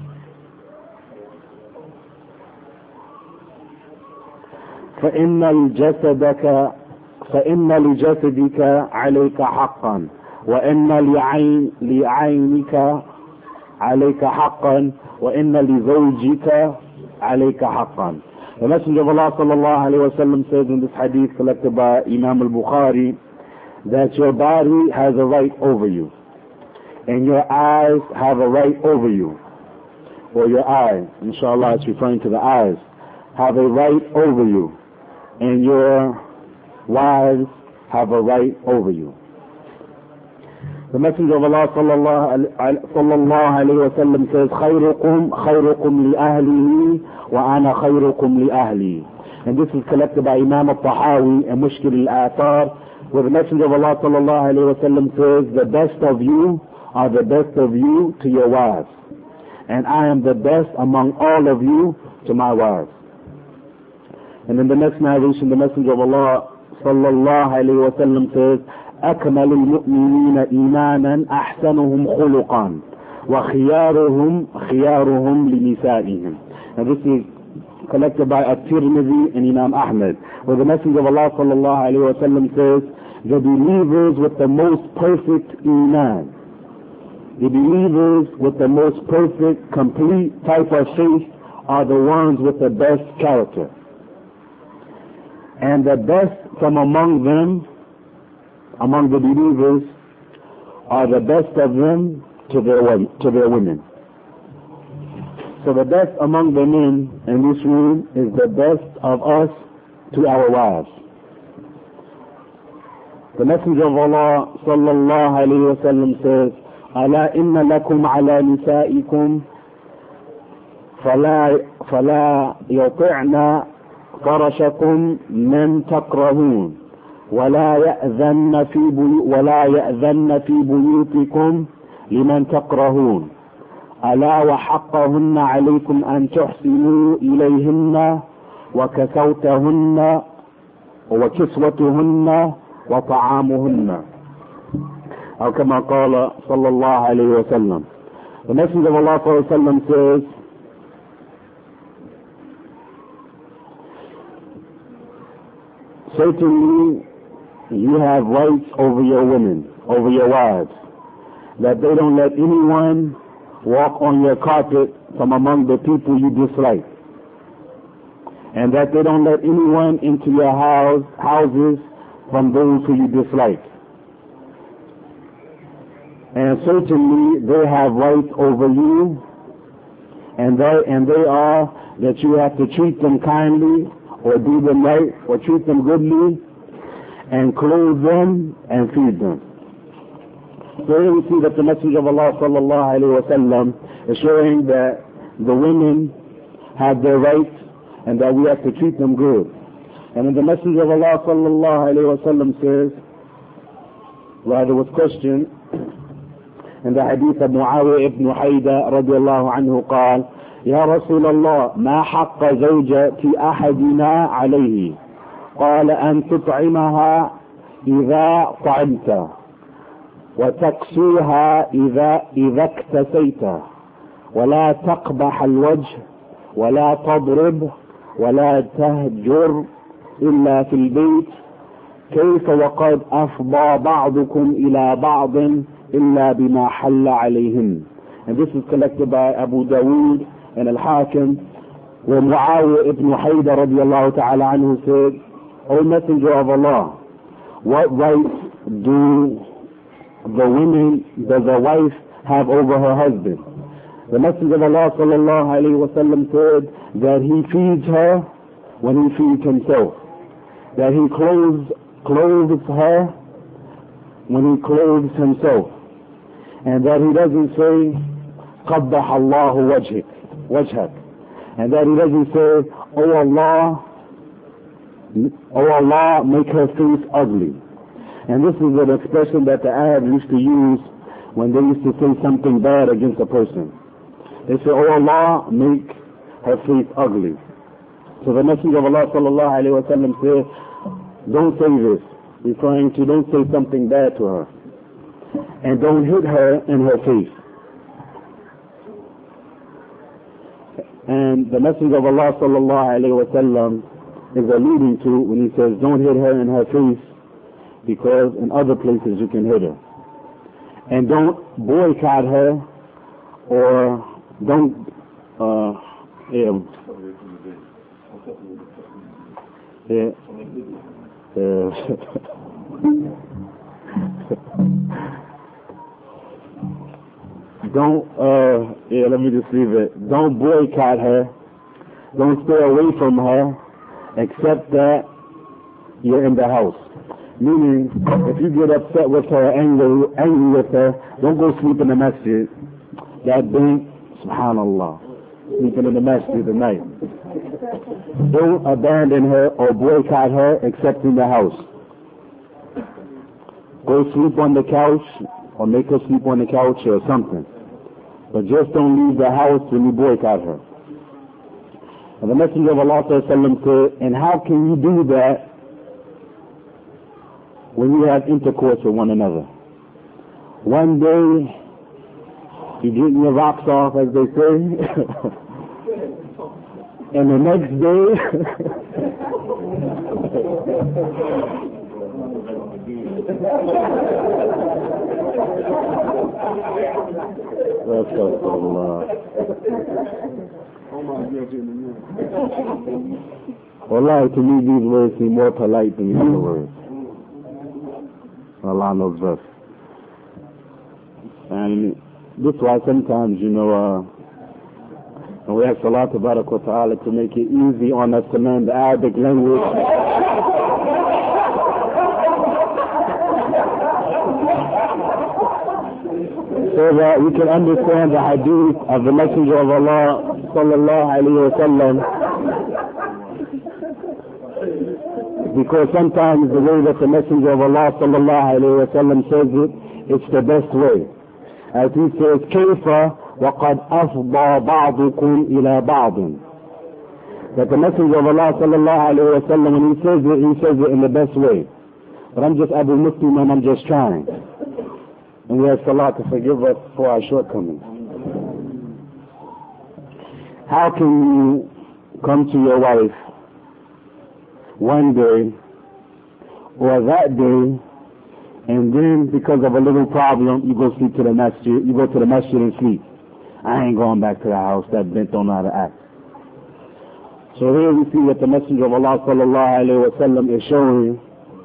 فإن لجسدك فإن لجسدك عليك حقا وإن لعين لعينك عليك حقا وإن لزوجك عليك حقا. The Messenger of Allah sallallahu alayhi wa sallam says in this hadith collected by Imam al-Bukhari that your body has a right over you and your eyes have a right over you, or your eyes, inshallah it's referring to the eyes, have a right over you, and your wives have a right over you. The Messenger of Allah sallallahu alayhi wa sallam says, خيركم خيركم لأهله وأنا خيركم لأهلي. And this is collected by Imam al-Tahawi and Mushkil al-Athar, where the Messenger of Allah sallallahu alayhi wa sallam says, the best of you are the best of you to your wives, and I am the best among all of you to my wives. And in the next narration, the Messenger of Allah sallallahu alayhi wa sallam says, أكمل المؤمنين إيمانا أحسنهم خلقا وخيارهم خيارهم لنسائهم. And this is collected by At-Tirmidhi and Imam Ahmad, where the Messenger of Allah sallallahu alayhi wa sallam says, the believers with the most perfect iman, the believers with the most perfect, complete type of faith are the ones with the best character. And the best from among them, among the believers, are the best of them to their, to their women. So the best among the men in this room is the best of us to our wives. The Messenger of Allah sallallahu alayhi wa sallam says, ألا إن لكم على نسائكم فلا فلا يطعن فرشكم من تكرهون ولا يأذن في بيو ولا يأذن في بيوتكم لمن تكرهون ألا وحقهن عليكم أن تحسنوا إليهن وكسوتهن وكسوتهن وطعامهن. أو كما قال صلى الله عليه وسلم. The Messenger of Allah صلى الله عليه وسلم says, certainly you have rights over your women, over your wives, that they don't let anyone walk on your carpet from among the people you dislike, and that they don't let anyone into your house, houses from those who you dislike. And certainly they have rights over you, and they, and they are that you have to treat them kindly, or do them right, or treat them goodly, and clothe them and feed them. So here we see that the Messenger of Allah sallallahu alayhi wa sallam is showing that the women have their rights and that we have to treat them good. And when the Messenger of Allah sallallahu alayhi wa sallam says, while there was question in the hadith of Muawiyah ibn Hayda radiallahu anhu قال يا رسول الله ما حق زوجة أحدنا عليه قال أن تطعمها إذا طعمت وتكسوها إذا إذا اكتسيت ولا تقبح الوجه ولا تضرب ولا تهجر إلا في البيت كيف وقد أفضى بعضكم إلى بعض إلا بما حل عليهن. And this is collected by Abu Dawood and Al-Hakim, where Muawiyah ibn Hayda radiallahu ta'ala anhu said, O Messenger of Allah, what rights do the women, does a wife have over her husband? The Messenger of Allah sallallahu alayhi wa sallam said that he feeds her when he feeds himself, that he clothes, clothes her when he clothes himself, and that he doesn't say قبح الله وجهك وجهك, and that he doesn't say, oh Allah, oh Allah, make her face ugly. And this is an expression that the Arabs used to use when they used to say something bad against a person. They say, oh Allah, make her face ugly. So the Messenger of Allah sallallahu alayhi wa sallam said, don't say this, referring to don't say something bad to her, and don't hit her in her face. And the Messenger of Allah sallallahu alayhi wa sallam is alluding to when he says don't hit her in her face, because in other places you can hit her. And don't boycott her, or don't uh yeah, yeah, uh, don't uh yeah let me just leave it. Don't boycott her, don't stay away from her except that you're in the house. Meaning, if you get upset with her, angry, angry with her, don't go sleep in the masjid. That being, subhanallah, sleeping in the masjid at night. Don't abandon her or boycott her except in the house. Go sleep on the couch or make her sleep on the couch or something. But just don't leave the house when you boycott her. And the Messenger of Allah said, and how can you do that when you have intercourse with one another? One day, you're getting your rocks off, as they say, and the next day, Wallahi, to me these words seem more polite than the other words. Allah knows best. And this is why sometimes, you know, uh, and we ask Allah Tabarak wa Ta'ala to make it easy on us to learn the Arabic language. So that we can understand the hadith of the Messenger of Allah sallallahu alayhi wa sallam. Because sometimes the way that the Messenger of Allah sallallahu alayhi wa sallam says it, it's the best way. As he says, كيف وقد أفضى بعضكم إلى بعض. That the Messenger of Allah sallallahu alayhi wa sallam, when he says it, he says it in the best way. But I'm just Abu Muslim and I'm just trying. And we ask Allah to forgive us for our shortcomings. How can you come to your wife one day or that day, and then because of a little problem, you go sleep to the masjid, you go to the masjid and sleep? I ain't going back to the house, that bent don't know how to act. So here we see that the Messenger of Allah sallallahu alayhi wa sallam is showing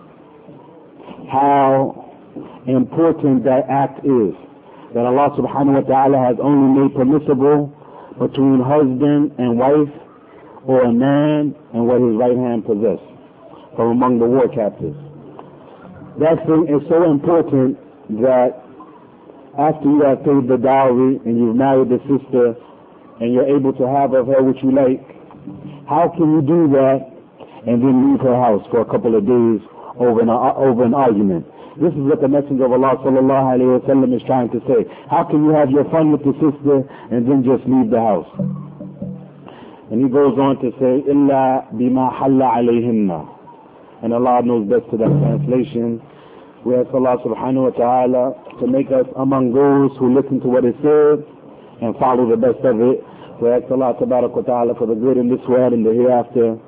how important that act is, that Allah subhanahu wa ta'ala has only made permissible between husband and wife, or a man and what his right hand possessed from among the war captives. That thing is so important that after you have paid the dowry and you've married the sister and you're able to have of her what you like, how can you do that and then leave her house for a couple of days over an, over an argument? This is what the Messenger of Allah sallallahu alayhi wa sallam is trying to say. How can you have your fun with the sister and then just leave the house? And he goes on to say, إِلَّا بِمَا حَلَّ عَلَيْهِنَّ. And Allah knows best to that translation. We ask Allah subhanahu wa ta'ala to make us among those who listen to what is said and follow the best of it. We ask Allah tabarak wa ta'ala for the good in this world and the hereafter,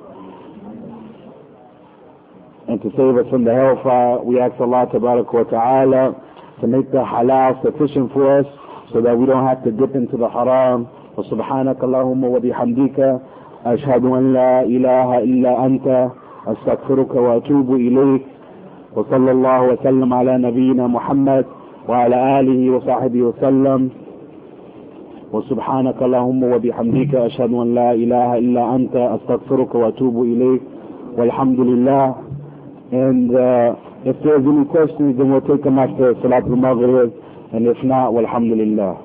and to save us from the hellfire. We ask Allah tabarak wa ta'ala to make the halal sufficient for us so that we don't have to dip into the haram. وسبحانك اللهم وبحمدك أشهد أن لا إله إلا أنت أستغفرك وأتوب إليك وصلى الله وسلم على نبينا محمد وعلى آله وصحبه وسلم وسبحانك اللهم وبحمدك أشهد أن لا إله إلا أنت أستغفرك وأتوب إليك والحمد لله. And uh, if there's any questions, then we'll take them after Salat al-Maghrib, and if not, walhamdulillah.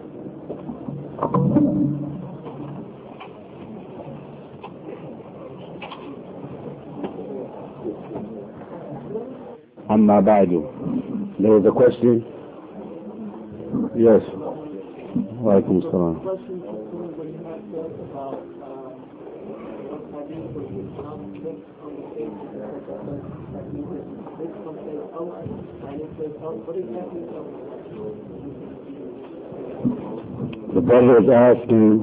Amma ba'du. There was a question? Yes. Wa alaikum assalam. The brother is asking,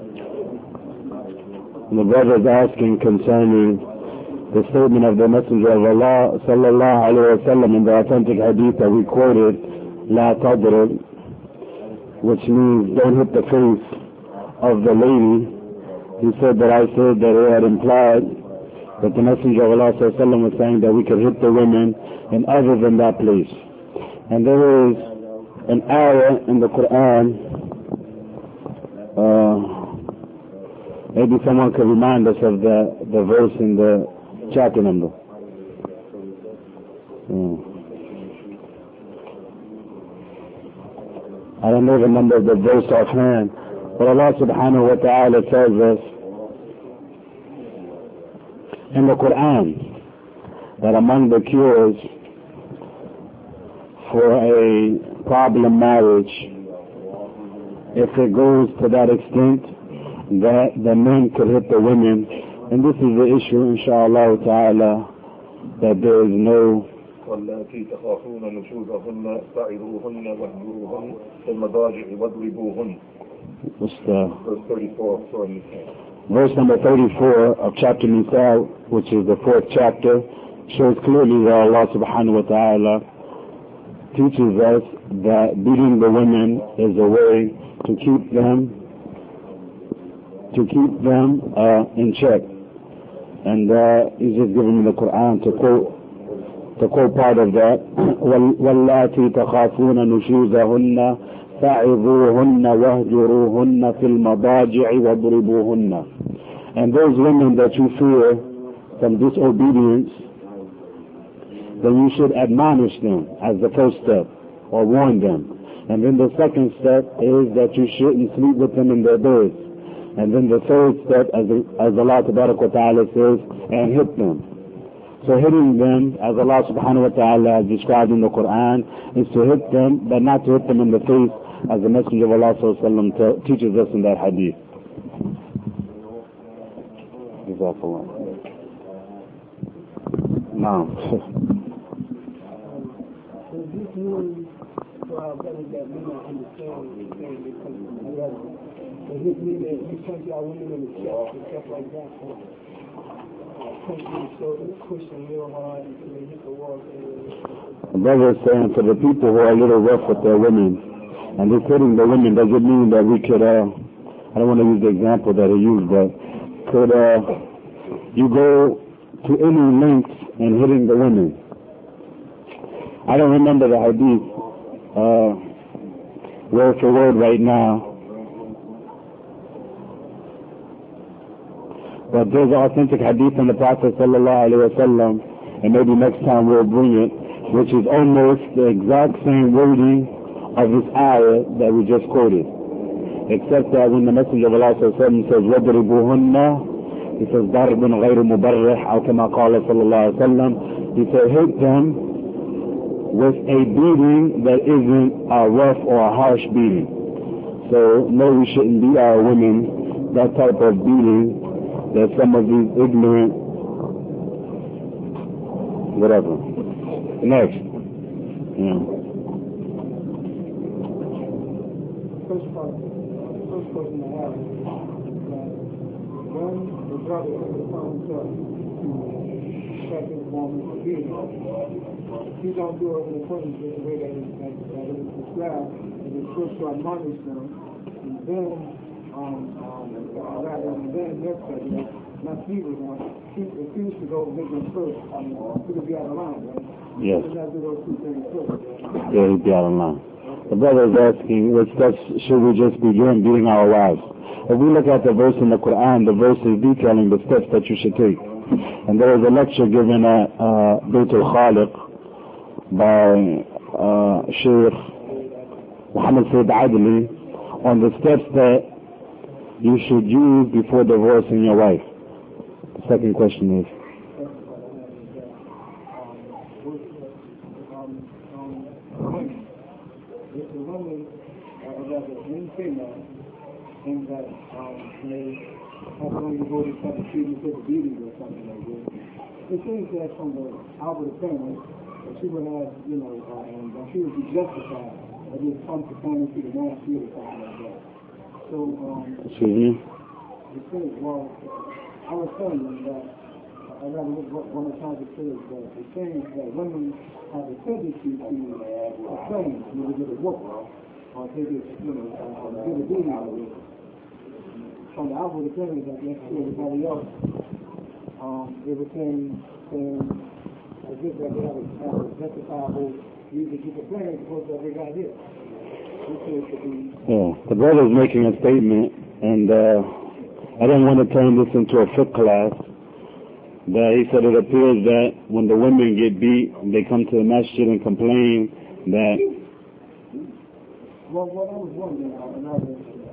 the brother is asking concerning the statement of the Messenger of Allah sallallahu alayhi wa sallam in the authentic hadith that we quoted, La tadrib, which means don't hit the face of the lady. He said that I said that it had implied that the Messenger of Allah sallallahu alayhi wa sallam was saying that we could hit the women in other than that place. And there is an ayah in the Quran, uh, maybe someone could remind us of the, the verse in the chapter number. Mm. I don't know the number of the verse offhand, but Allah subhanahu wa ta'ala tells us in the Quran that among the cures for a problem marriage, if it goes to that extent that the men could hit the women, and this is the issue, inshallah ta'ala, that there is no واللاتي تخافون نشوزهن فعظوهن واهجروهن في المضاجع واضربوهن. What's the verse thirty-four, sorry. Verse number thirty-four of chapter Nisa, which is the fourth chapter, shows clearly that Allah subhanahu wa ta'ala teaches us that beating the women is a way to keep them to keep them uh, in check. And uh, he's just giving me the Quran to quote to quote part of that. وَاللَّاتِي تَخَافُونَ نُشُوزَهُنَّ فَعِظُوهُنَّ وَاهْجُرُوهُنَّ فِي الْمَضَاجِعِ وَاضْرِبُوهُنَّ. And those women that you fear from disobedience, then you should admonish them as the first step, or warn them. And then the second step is that you shouldn't sleep with them in their beds. And then the third step, as, as Allah Ta'ala says, and hit them. So hitting them, as Allah subhanahu wa ta'ala has described in the Quran, is to hit them, but not to hit them in the face, as the Messenger of Allah sallallahu alaihi wasallam teaches us in that hadith. Now. Does it mean that you punch our women in the chest and stuff like that? Punch them so push them real hard until they hit the wall. The brother is saying for the people who are a little rough with their women, and they're hitting the women, does it mean that we could, uh, I don't want to use the example that he used, but could uh, you go to any length in hitting the women? I don't remember the hadith uh, word for word right now, but there's an authentic hadith from the Prophet sallallahu alaihi wasallam, and maybe next time we'll bring it, which is almost the exact same wording of this ayah that we just quoted, except that when the Messenger of Allah sallallahu alaihi wasallam says وَضْرِبُوهُنَّ, he says ضَرْبٌ غَيْرُ مُبَرِّحْ, أو كما قال صلى الله عليه وسلم, he said hit them with a beating that isn't a rough or a harsh beating. So no, we shouldn't beat our women that type of beating that some of these ignorant, whatever. Next. Yeah. First part, first question I have is that when the brother takes it upon himself to check his woman for beating, if he don't do it in accordance with the way that it, that, that it is described, and it's first to admonish them, and then Um, um, rather than then next president, not he was going to refuse to go make them first. I mean, he would be out of line, right? Yes. He not do those two things first. Yeah, he'd be out of line. The brother is asking, what steps should we just begin beating our wives? If we look at the verse in the Quran, the verse is detailing the steps that you should take. And there was a lecture given at uh, Bayt al-Khaliq by uh, Sheikh Muhammad Sayyid Adli on the steps that you should use before divorcing your wife. The second question is, if the woman, or rather any female, and that um, they have only devoted some treatment to the beauty or something like this, it seems that from the outward appearance, that she would have, you know, uh, and that she would be justified at this come to family to the nasty or something like that. So, um, excuse me? The thing, well, I was telling them that, I rather one of the times it says that the saying that women have a tendency to complain when they get a whoop, or take it, you know, uh, get a beating out of it. From the outward appearance, I guess, to everybody else, um, they were saying, saying, as if that they have a, have a justifiable reason to complain because of what they got here. Yeah, the brother is making a statement, and uh, I don't want to turn this into a fiqh class, that he said it appears that when the women get beat, they come to the masjid and complain that. Well, what I was wondering, and I was,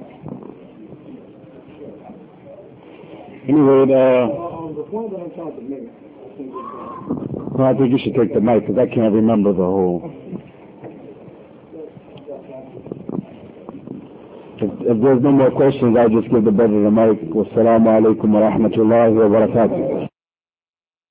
Anyway, uh, uh, the point that I'm trying to make, I think is that, well, I think you should take the mic because I can't remember the whole. If, if there's no more questions, I'll just give the brother the mic. Wassalamu alaikum wa rahmatullahi wa barakatuh.